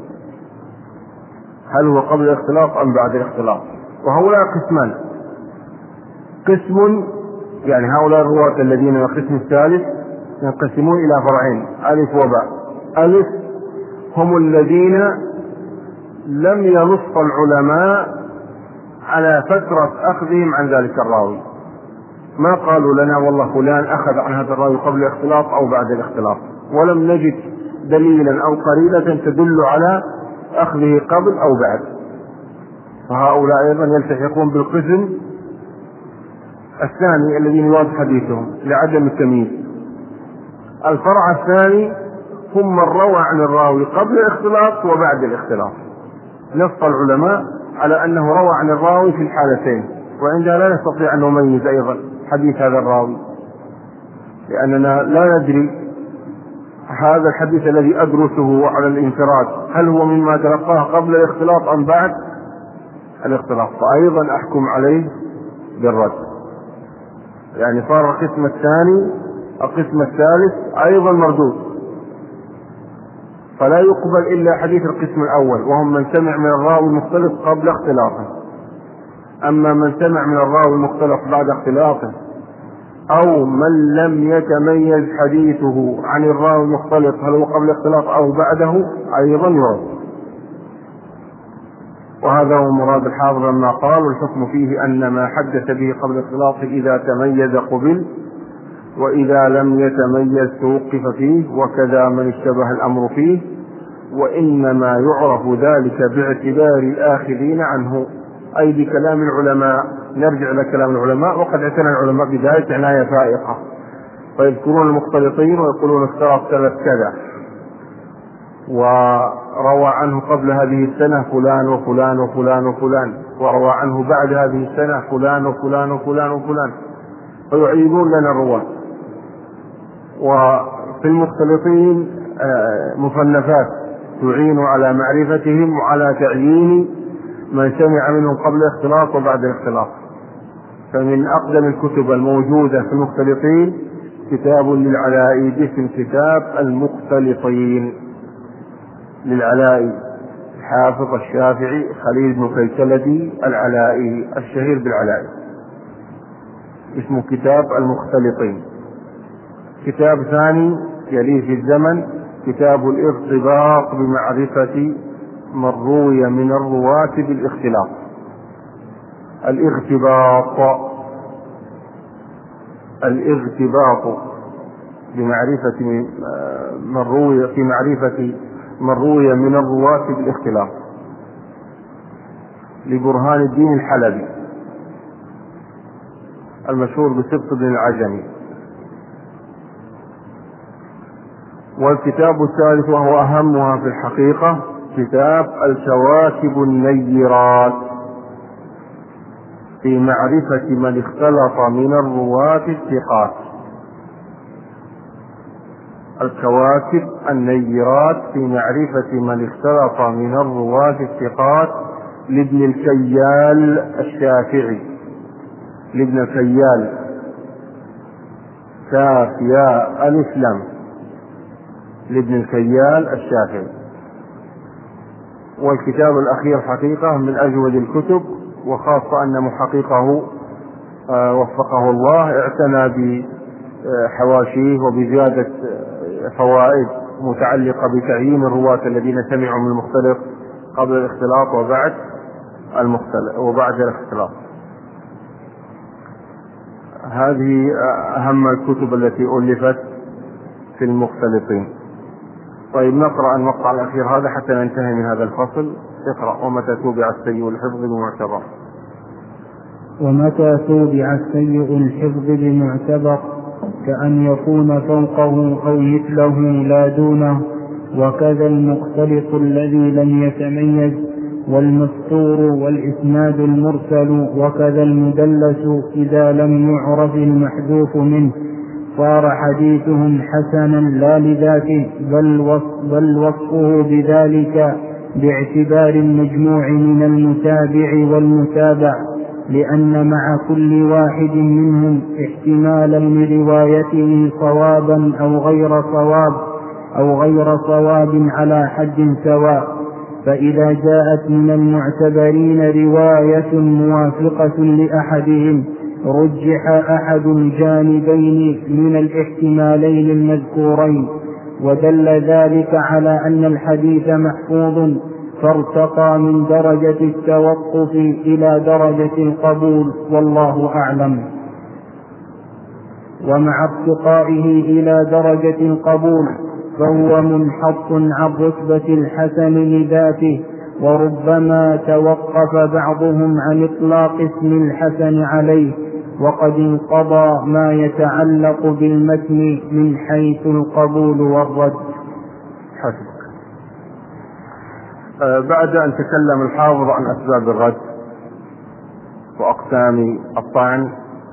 هل هو قبل الاختلاط أم بعد الاختلاط؟ وهؤلاء قسمان. قسم يعني هؤلاء الرواة الذين من القسم الثالث ينقسمون إلى فرعين: ألف وباء. ألف هم الذين لم ينص العلماء على فترة أخذهم عن ذلك الراوي، ما قالوا لنا والله فلان أخذ عن هذا الراوي قبل الاختلاط أو بعد الاختلاط، ولم نجد دليلا أو قرينة تدل على أخذه قبل أو بعد، فهؤلاء أيضا يلتحقون بالقسم الثاني الذين يراد حديثهم لعدم التمييز. الفرع الثاني هم من روى عن الراوي قبل الاختلاط وبعد الاختلاط، نص العلماء على أنه روى عن الراوي في الحالتين، وعندنا لا نستطيع أن نميز أيضا حديث هذا الراوي، لأننا لا ندري هذا الحديث الذي أدرسه على الانفراد هل هو مما تلقاه قبل الاختلاط أم بعد الاختلاط، فأيضا أحكم عليه بالرد. يعني صار القسم الثاني القسم الثالث أيضا مردود، فلا يقبل إلا حديث القسم الأول، وهم من سمع من الراوي المختلط قبل اختلاطه. أما من سمع من الراوي المختلط بعد اختلاطه أو من لم يتميز حديثه عن الراوي المختلط هل هو قبل اختلاط أو بعده أيضا يرد. وهذا هو مراد الحافظ لما قال: الحكم فيه أن ما حدث به قبل اختلاطه إذا تميز قبل، وإذا لم يتميز توقف فيه، وكذا من اشتبه الأمر فيه، وإنما يعرف ذلك باعتبار الآخذين عنه، أي بكلام العلماء. نرجع إلى كلام العلماء، وقد اعتنى العلماء بذلك عناية فائقة، فيذكرون المختلطين ويقولون اختلط سنة كذا، وروى عنه قبل هذه السنة فلان وفلان وفلان وفلان، وروى عنه بعد هذه السنة فلان وفلان وفلان وفلان، فيعيبون لنا الرواة. وفي المختلطين مصنفات تعين على معرفتهم وعلى تعيين من سمع منهم قبل الاختلاط وبعد الاختلاط. فمن أقدم الكتب الموجودة في المختلطين كتاب للعلائي باسم كتاب المختلطين للعلائي، حافظ الشافعي خليل بن كيكلدي العلائي الشهير بالعلائي، اسمه كتاب المختلطين. كتاب ثاني يليه في الزمن كتاب الارتباط بمعرفة من روي من الرواة بالاختلاط، الاغتباط الاغتباط بمعرفة من روي في معرفة من روي من الرواة بالاختلاط، لبرهان الدين الحلبي المشهور بسبط بن العجمي. والكتاب الثالث وهو أهمها في الحقيقة كتاب الكواكب النيرات في معرفة من اختلط من الرواة الثقات. الكواكب النيرات في معرفة من اختلط من الرواة الثقات لابن الكيال الشافعي، لابن الكيال كاف ياء الإسلام، لابن الكيال الشافعي. والكتاب الأخير حقيقة من أجود الكتب، وخاصة أن محققه وفقه الله اعتنى بحواشيه وبزيادة فوائد متعلقة بتعيين الرواة الذين سمعوا من المختلط قبل الاختلاط وبعد المختلط وبعد الاختلاط. هذه أهم الكتب التي ألفت في المختلطين. طيب نقرأ المقطع الأخير هذا حتى ننتهي من هذا الفصل. اقرأ. ومتى توبع السيء الحفظ بمعتبر. ومتى توبع السيء الحفظ بمعتبر كأن يكون فوقه أو مثله لا دونه، وكذا المختلط الذي لم يتميز، والمستور والإسناد المرسل، وكذا المدلس إذا لم يعرف المحذوف منه صار حديثهم حسنا لا لذاته بل, وصف بل وصفه بذلك باعتبار المجموع من المتابع والمتابع، لأن مع كل واحد منهم احتمالا لروايته صوابا أو غير صواب أو غير صواب على حد سواء. فإذا جاءت من المعتبرين رواية موافقة لأحدهم رجح أحد الجانبين من الاحتمالين المذكورين، ودل ذلك على أن الحديث محفوظ، فارتقى من درجة التوقف إلى درجة القبول، والله أعلم. ومع ارتقائه إلى درجة القبول فهو منحط عن رتبة الحسن لذاته، وربما توقف بعضهم عن إطلاق اسم الحسن عليه، وقد انقضى ما يتعلق بالمتن من حيث القبول والرد. حسبك. آه بعد أن تكلم الحافظ عن أسباب الرد وأقسام الطعن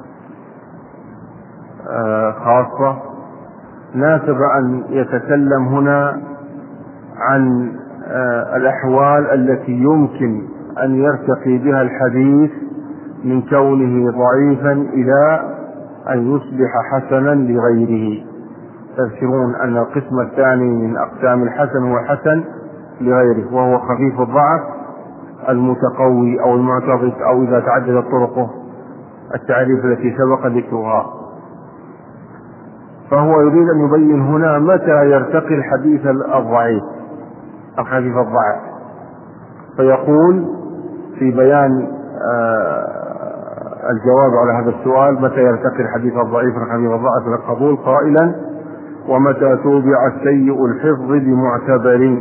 آه خاصة، ناسب أن يتكلم هنا عن آه الأحوال التي يمكن أن يرتقي بها الحديث من كونه ضعيفا إلى أن يصبح حسنا لغيره. تذكرون أن القسم الثاني من أقسام الحسن هو حسن لغيره، وهو خفيف الضعف المتقوي أو المعتضد، أو إذا تعددت طرقه التعريف التي سبق ذكرها. فهو يريد أن يبين هنا متى يرتقي الحديث الضعيف الخفيف الضعف، فيقول في بيان آه الجواب على هذا السؤال: متى يرتقي الحديث الضعيف الخفيف الضعف إلى القبول؟ قائلا: ومتى توبع السيء الحفظ بمعتبر.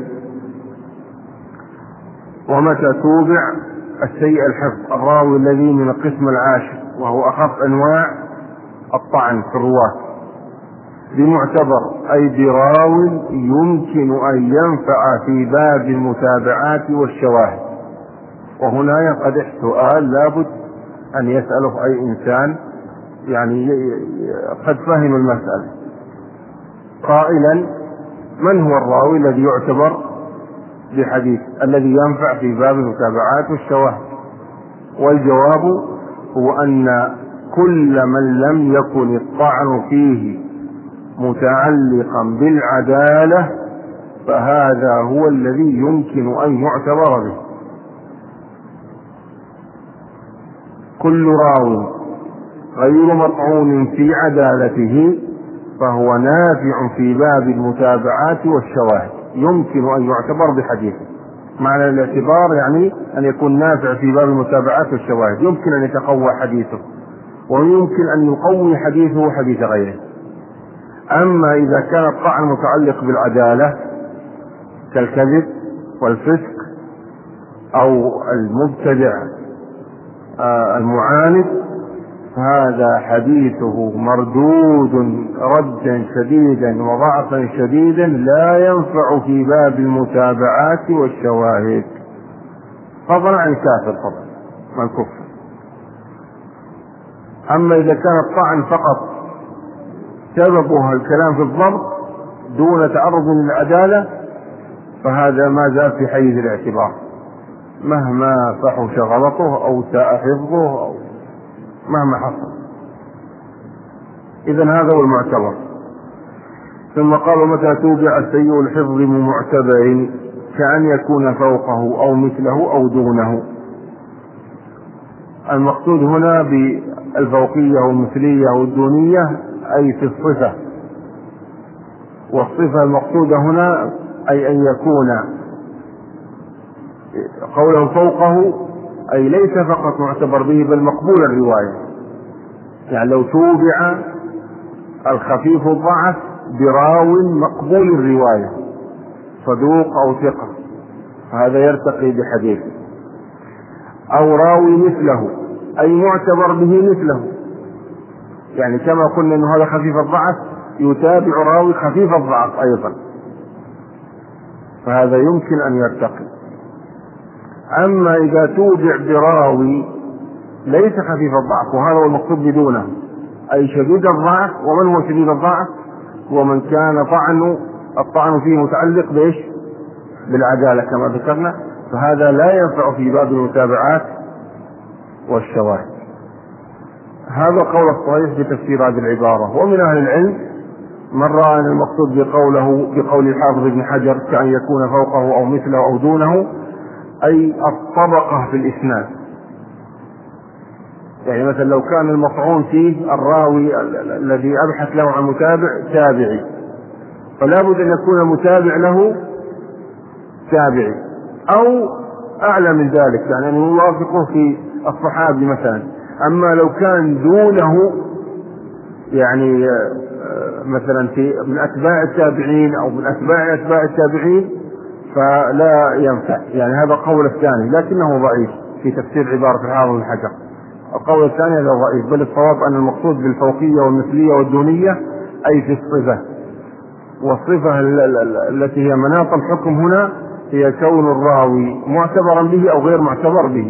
ومتى توبع السيء الحفظ الراوي الذي من القسم العاشر، وهو أخف أنواع الطعن في الرواة، بمعتبر أي براو يمكن أن ينفع في باب المتابعات والشواهد. وهنا ينقدح سؤال لابد أن يسأله أي إنسان يعني قد فهم المسألة، قائلا: من هو الراوي الذي يعتبر بحديث الذي ينفع في باب المتابعات والشواهد؟ والجواب هو أن كل من لم يكن الطعن فيه متعلقا بالعدالة فهذا هو الذي يمكن أن يعتبر به. كل راو غير مطعون في عدالته فهو نافع في باب المتابعات والشواهد، يمكن أن يعتبر بحديثه. معنى الاعتبار يعني أن يكون نافع في باب المتابعات والشواهد، يمكن أن يتقوى حديثه ويمكن أن يقوي حديثه حديث غيره. أما إذا كان الطعن متعلق بالعدالة كالكذب والفسق أو المبتدع المعاند فهذا حديثه مردود ردا شديدا وضعفا شديدا لا ينفع في باب المتابعات والشواهد، فضلا عن كافر طبعا من كفر. أما إذا كان الطعن فقط سببه الكلام في الضبط دون تعرض للعدالة فهذا ما زال في حيز الاعتبار مهما فحش غلطه أو ساء حفظه أو مهما حصل. إذن هذا هو المعتبر. ثم قال متى توبع السيء الحفظ بمعتبر كأن يكون فوقه أو مثله أو دونه. المقصود هنا بالفوقية والمثلية والدونية أي في الصفة، والصفة المقصودة هنا أي أن يكون قوله فوقه أي ليس فقط معتبر به بل مقبول الرواية. يعني لو توبع الخفيف الضعف براو مقبول الرواية صدوق أو ثقة هذا يرتقي بحديث، أو راوي مثله أي معتبر به مثله، يعني كما قلنا أن هذا خفيف الضعف يتابع راوي خفيف الضعف أيضا فهذا يمكن أن يرتقي. أما إذا توجع براوي ليس خفيف الضعف وهذا هو المقصود بدونه أي شديد الضعف، ومن هو شديد الضعف؟ ومن كان طعن الطعن فيه متعلق بإيش؟ بالعدالة كما ذكرنا، فهذا لا ينفع في باب المتابعات والشواهد. هذا قول الصحيح في تفسير هذه العبارة. ومن أهل العلم من رأى أن المقصود بقوله بقول الحافظ ابن حجر كأن يكون فوقه أو مثله أو دونه أي الطبقة في الإسناد. يعني مثلا لو كان المطعون فيه الراوي الذي أبحث له عن متابع تابعي فلا بد أن يكون المتابع له تابعي أو أعلى من ذلك، يعني أن يوافقه في الصحابي مثلا. أما لو كان دونه يعني مثلا في من أتباع التابعين أو من أتباع أتباع التابعين فلا ينفع. يعني هذا قول الثاني لكنه ضعيف في تفسير عبارة الحافظ ابن حجر. القول الثاني هذا ضعيف، بل الصواب أن المقصود بالفوقية والمثلية والدونية أي في الصفة، والصفة التي هي مناط الحكم هنا هي كون الراوي معتبرا به أو غير معتبر به،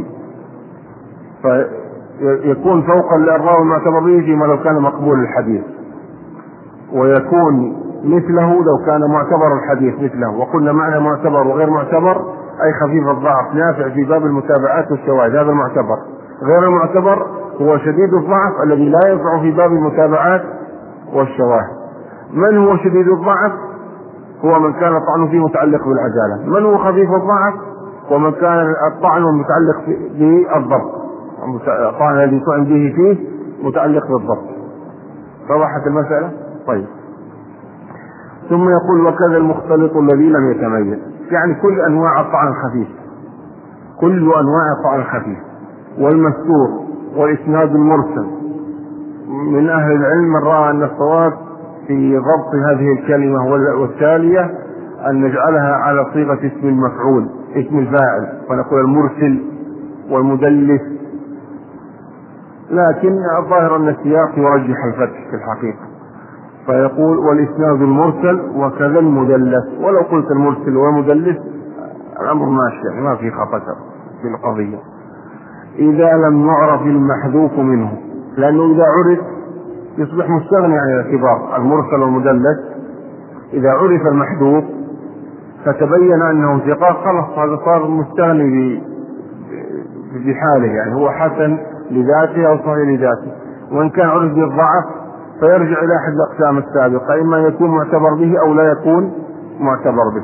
فيكون فوق الراوي المعتبر به فيما لو كان مقبول الحديث، ويكون مثله لو كان معتبر الحديث مثله. وقلنا معنى معتبر وغير معتبر أي خفيف الضعف نافع في باب المتابعات والشواهد، هذا المعتبر. غير المعتبر هو شديد الضعف الذي لا ينفع في باب المتابعات والشواهد. من هو شديد الضعف؟ هو من كان الطعن فيه متعلق بالعدالة. من هو خفيف الضعف؟ ومن كان الطعن متعلق بالضبط، الطعن الذي طعن به فيه متعلق بالضبط. وضحت المسألة؟ طيب. ثم يقول وكذا المختلط الذي لم يتميز، يعني كل أنواع الطعن الخفيف، كل أنواع الطعن الخفيف والمستور والإسناد المرسل. من أهل العلم من رأى أن الصواب في ضبط هذه الكلمة والتالية أن نجعلها على صيغة اسم المفعول اسم الفاعل فنقول المرسل والمدلس، لكن الظاهر أن السياق يرجح الفتح في الحقيقة، فيقول والإسناد المرسل وكذا المدلس. ولو قلت المرسل والمدلس الأمر ماشي، يعني ما في خطأ في القضية إذا لم يعرف المحذوف منه، لأنه إذا عرف يصبح مستغني عن الاعتبار. المرسل والمدلس إذا عرف المحذوف فتبين أنه ثقة خلاص هذا صار مستغني بحاله، يعني هو حسن لذاته أو صحيح لذاته. وإن كان عرف بالضعف فيرجع إلى أحد الأقسام السابقة، إما يكون معتبر به أو لا يكون معتبر به.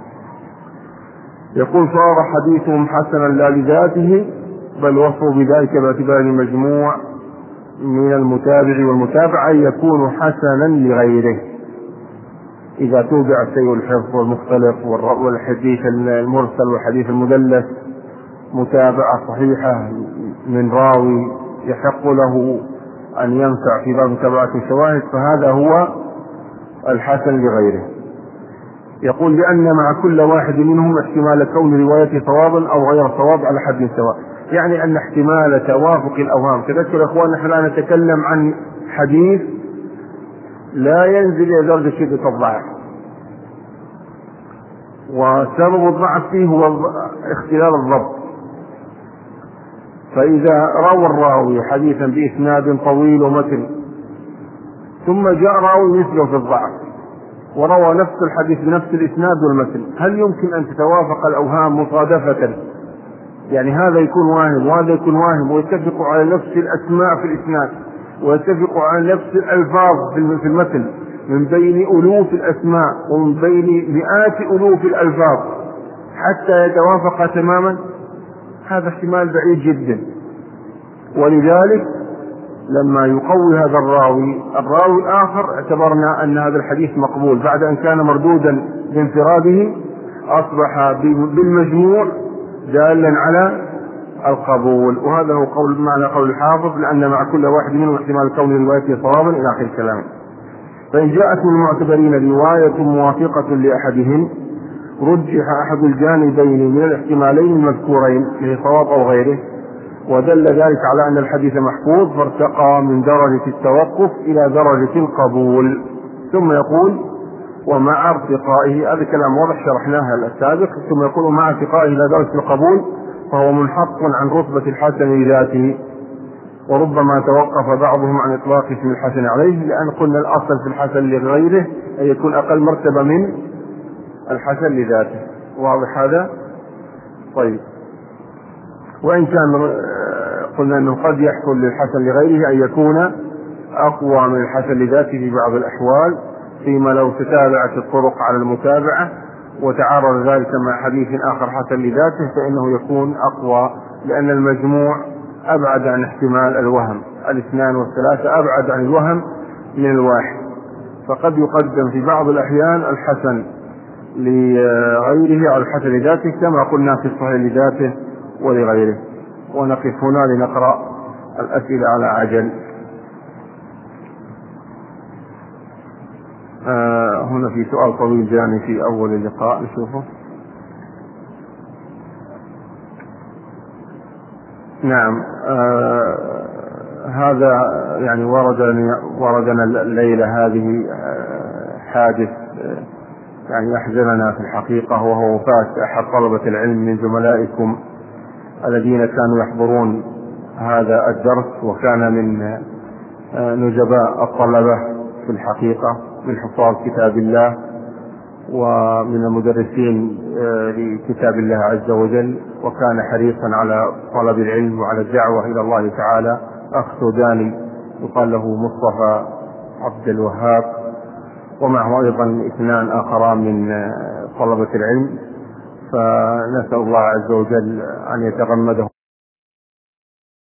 يقول صار حديثهم حسنا لا لذاته بل وصفوا بذلك باعتبار المجموع من المتابع والمتابع أن يكون حسنا لغيره. إذا توبع سيء الحفظ والمختلف والحديث المرسل والحديث المدلس متابعة صحيحة من راوي يحق له أن ينفع في باب متابعة الشواهد، فهذا هو الحسن لغيره. يقول لأن مع كل واحد منهم احتمال كون روايته صوابا أو غير صواب على حد سواء، يعني أن احتمال توافق الأوهام. تذكر أخوان نحن لا نتكلم عن حديث لا ينزل إلى درجة شدة الضعف، وسبب الضعف فيه هو اختلال الضبط. فإذا روى الراوي حديثا بإسناد طويل ومتن ثم جاء راوي مثله في الضعف وروى نفس الحديث بنفس الإسناد والمتن، هل يمكن أن تتوافق الأوهام مصادفة؟ يعني هذا يكون واهم وهذا يكون واهم ويتفقوا على نفس الأسماء في الإسناد ويتفقوا على نفس الألفاظ في المتن من بين ألوف الأسماء ومن بين مئات ألوف الألفاظ حتى يتوافق تماما؟ هذا احتمال بعيد جدا. ولذلك لما يقوي هذا الراوي الراوي الآخر اعتبرنا أن هذا الحديث مقبول بعد أن كان مردودا بانفراده، أصبح بالمجموع دالا على القبول. وهذا هو قول معنى قول الحافظ، لأن مع كل واحد منهم احتمال كون روايته صوابا إلى آخر الكلام. فإن جاءت من المعتبرين رواية موافقة لأحدهم رجح أحد الجانبين من الاحتمالين المذكورين في صواب أو غيره، ودل ذلك على أن الحديث محفوظ، فارتقى من درجة التوقف إلى درجة القبول. ثم يقول ومع ارتقائه، هذا كلام واضح شرحناها السابق، ثم يقول مع ارتقائه إلى درجة القبول فهو منحط عن رتبة الحسن لذاته، وربما توقف بعضهم عن إطلاق اسم الحسن عليه، لأن قلنا الأصل في الحسن لغيره أن يكون أقل مرتبة من الحسن لذاته. واضح هذا؟ طيب. وإن كان قلنا أنه قد يحصل للحسن لغيره أن يكون أقوى من الحسن لذاته في بعض الأحوال، فيما لو تتابعت الطرق على المتابعة وتعارض ذلك مع حديث آخر حسن لذاته فإنه يكون أقوى، لأن المجموع أبعد عن احتمال الوهم، الاثنان والثلاثة أبعد عن الوهم من الواحد. فقد يقدم في بعض الأحيان الحسن لغيره على الحسن لذاته كما قلنا في الصحيح لذاته ولغيره. ونقف هنا لنقرأ الأسئلة على عجل. آه هنا في سؤال طويل جاني في أول اللقاء نشوفه. نعم. آه هذا يعني وردنا وردنا الليلة هذه آه حادث آه يعني يحزننا في الحقيقة، وهو وفاة أحد طلبة العلم من زملائكم الذين كانوا يحضرون هذا الدرس، وكان من نجباء الطلبة في الحقيقة، من حفاظ كتاب الله ومن المدرسين لكتاب الله عز وجل، وكان حريصا على طلب العلم وعلى الدعوة إلى الله تعالى. أخ سوداني يقال له مصطفى عبد الوهاب، ومعه أيضا اثنان آخران من طلبة العلم، فنسأل الله عز وجل أن يتغمده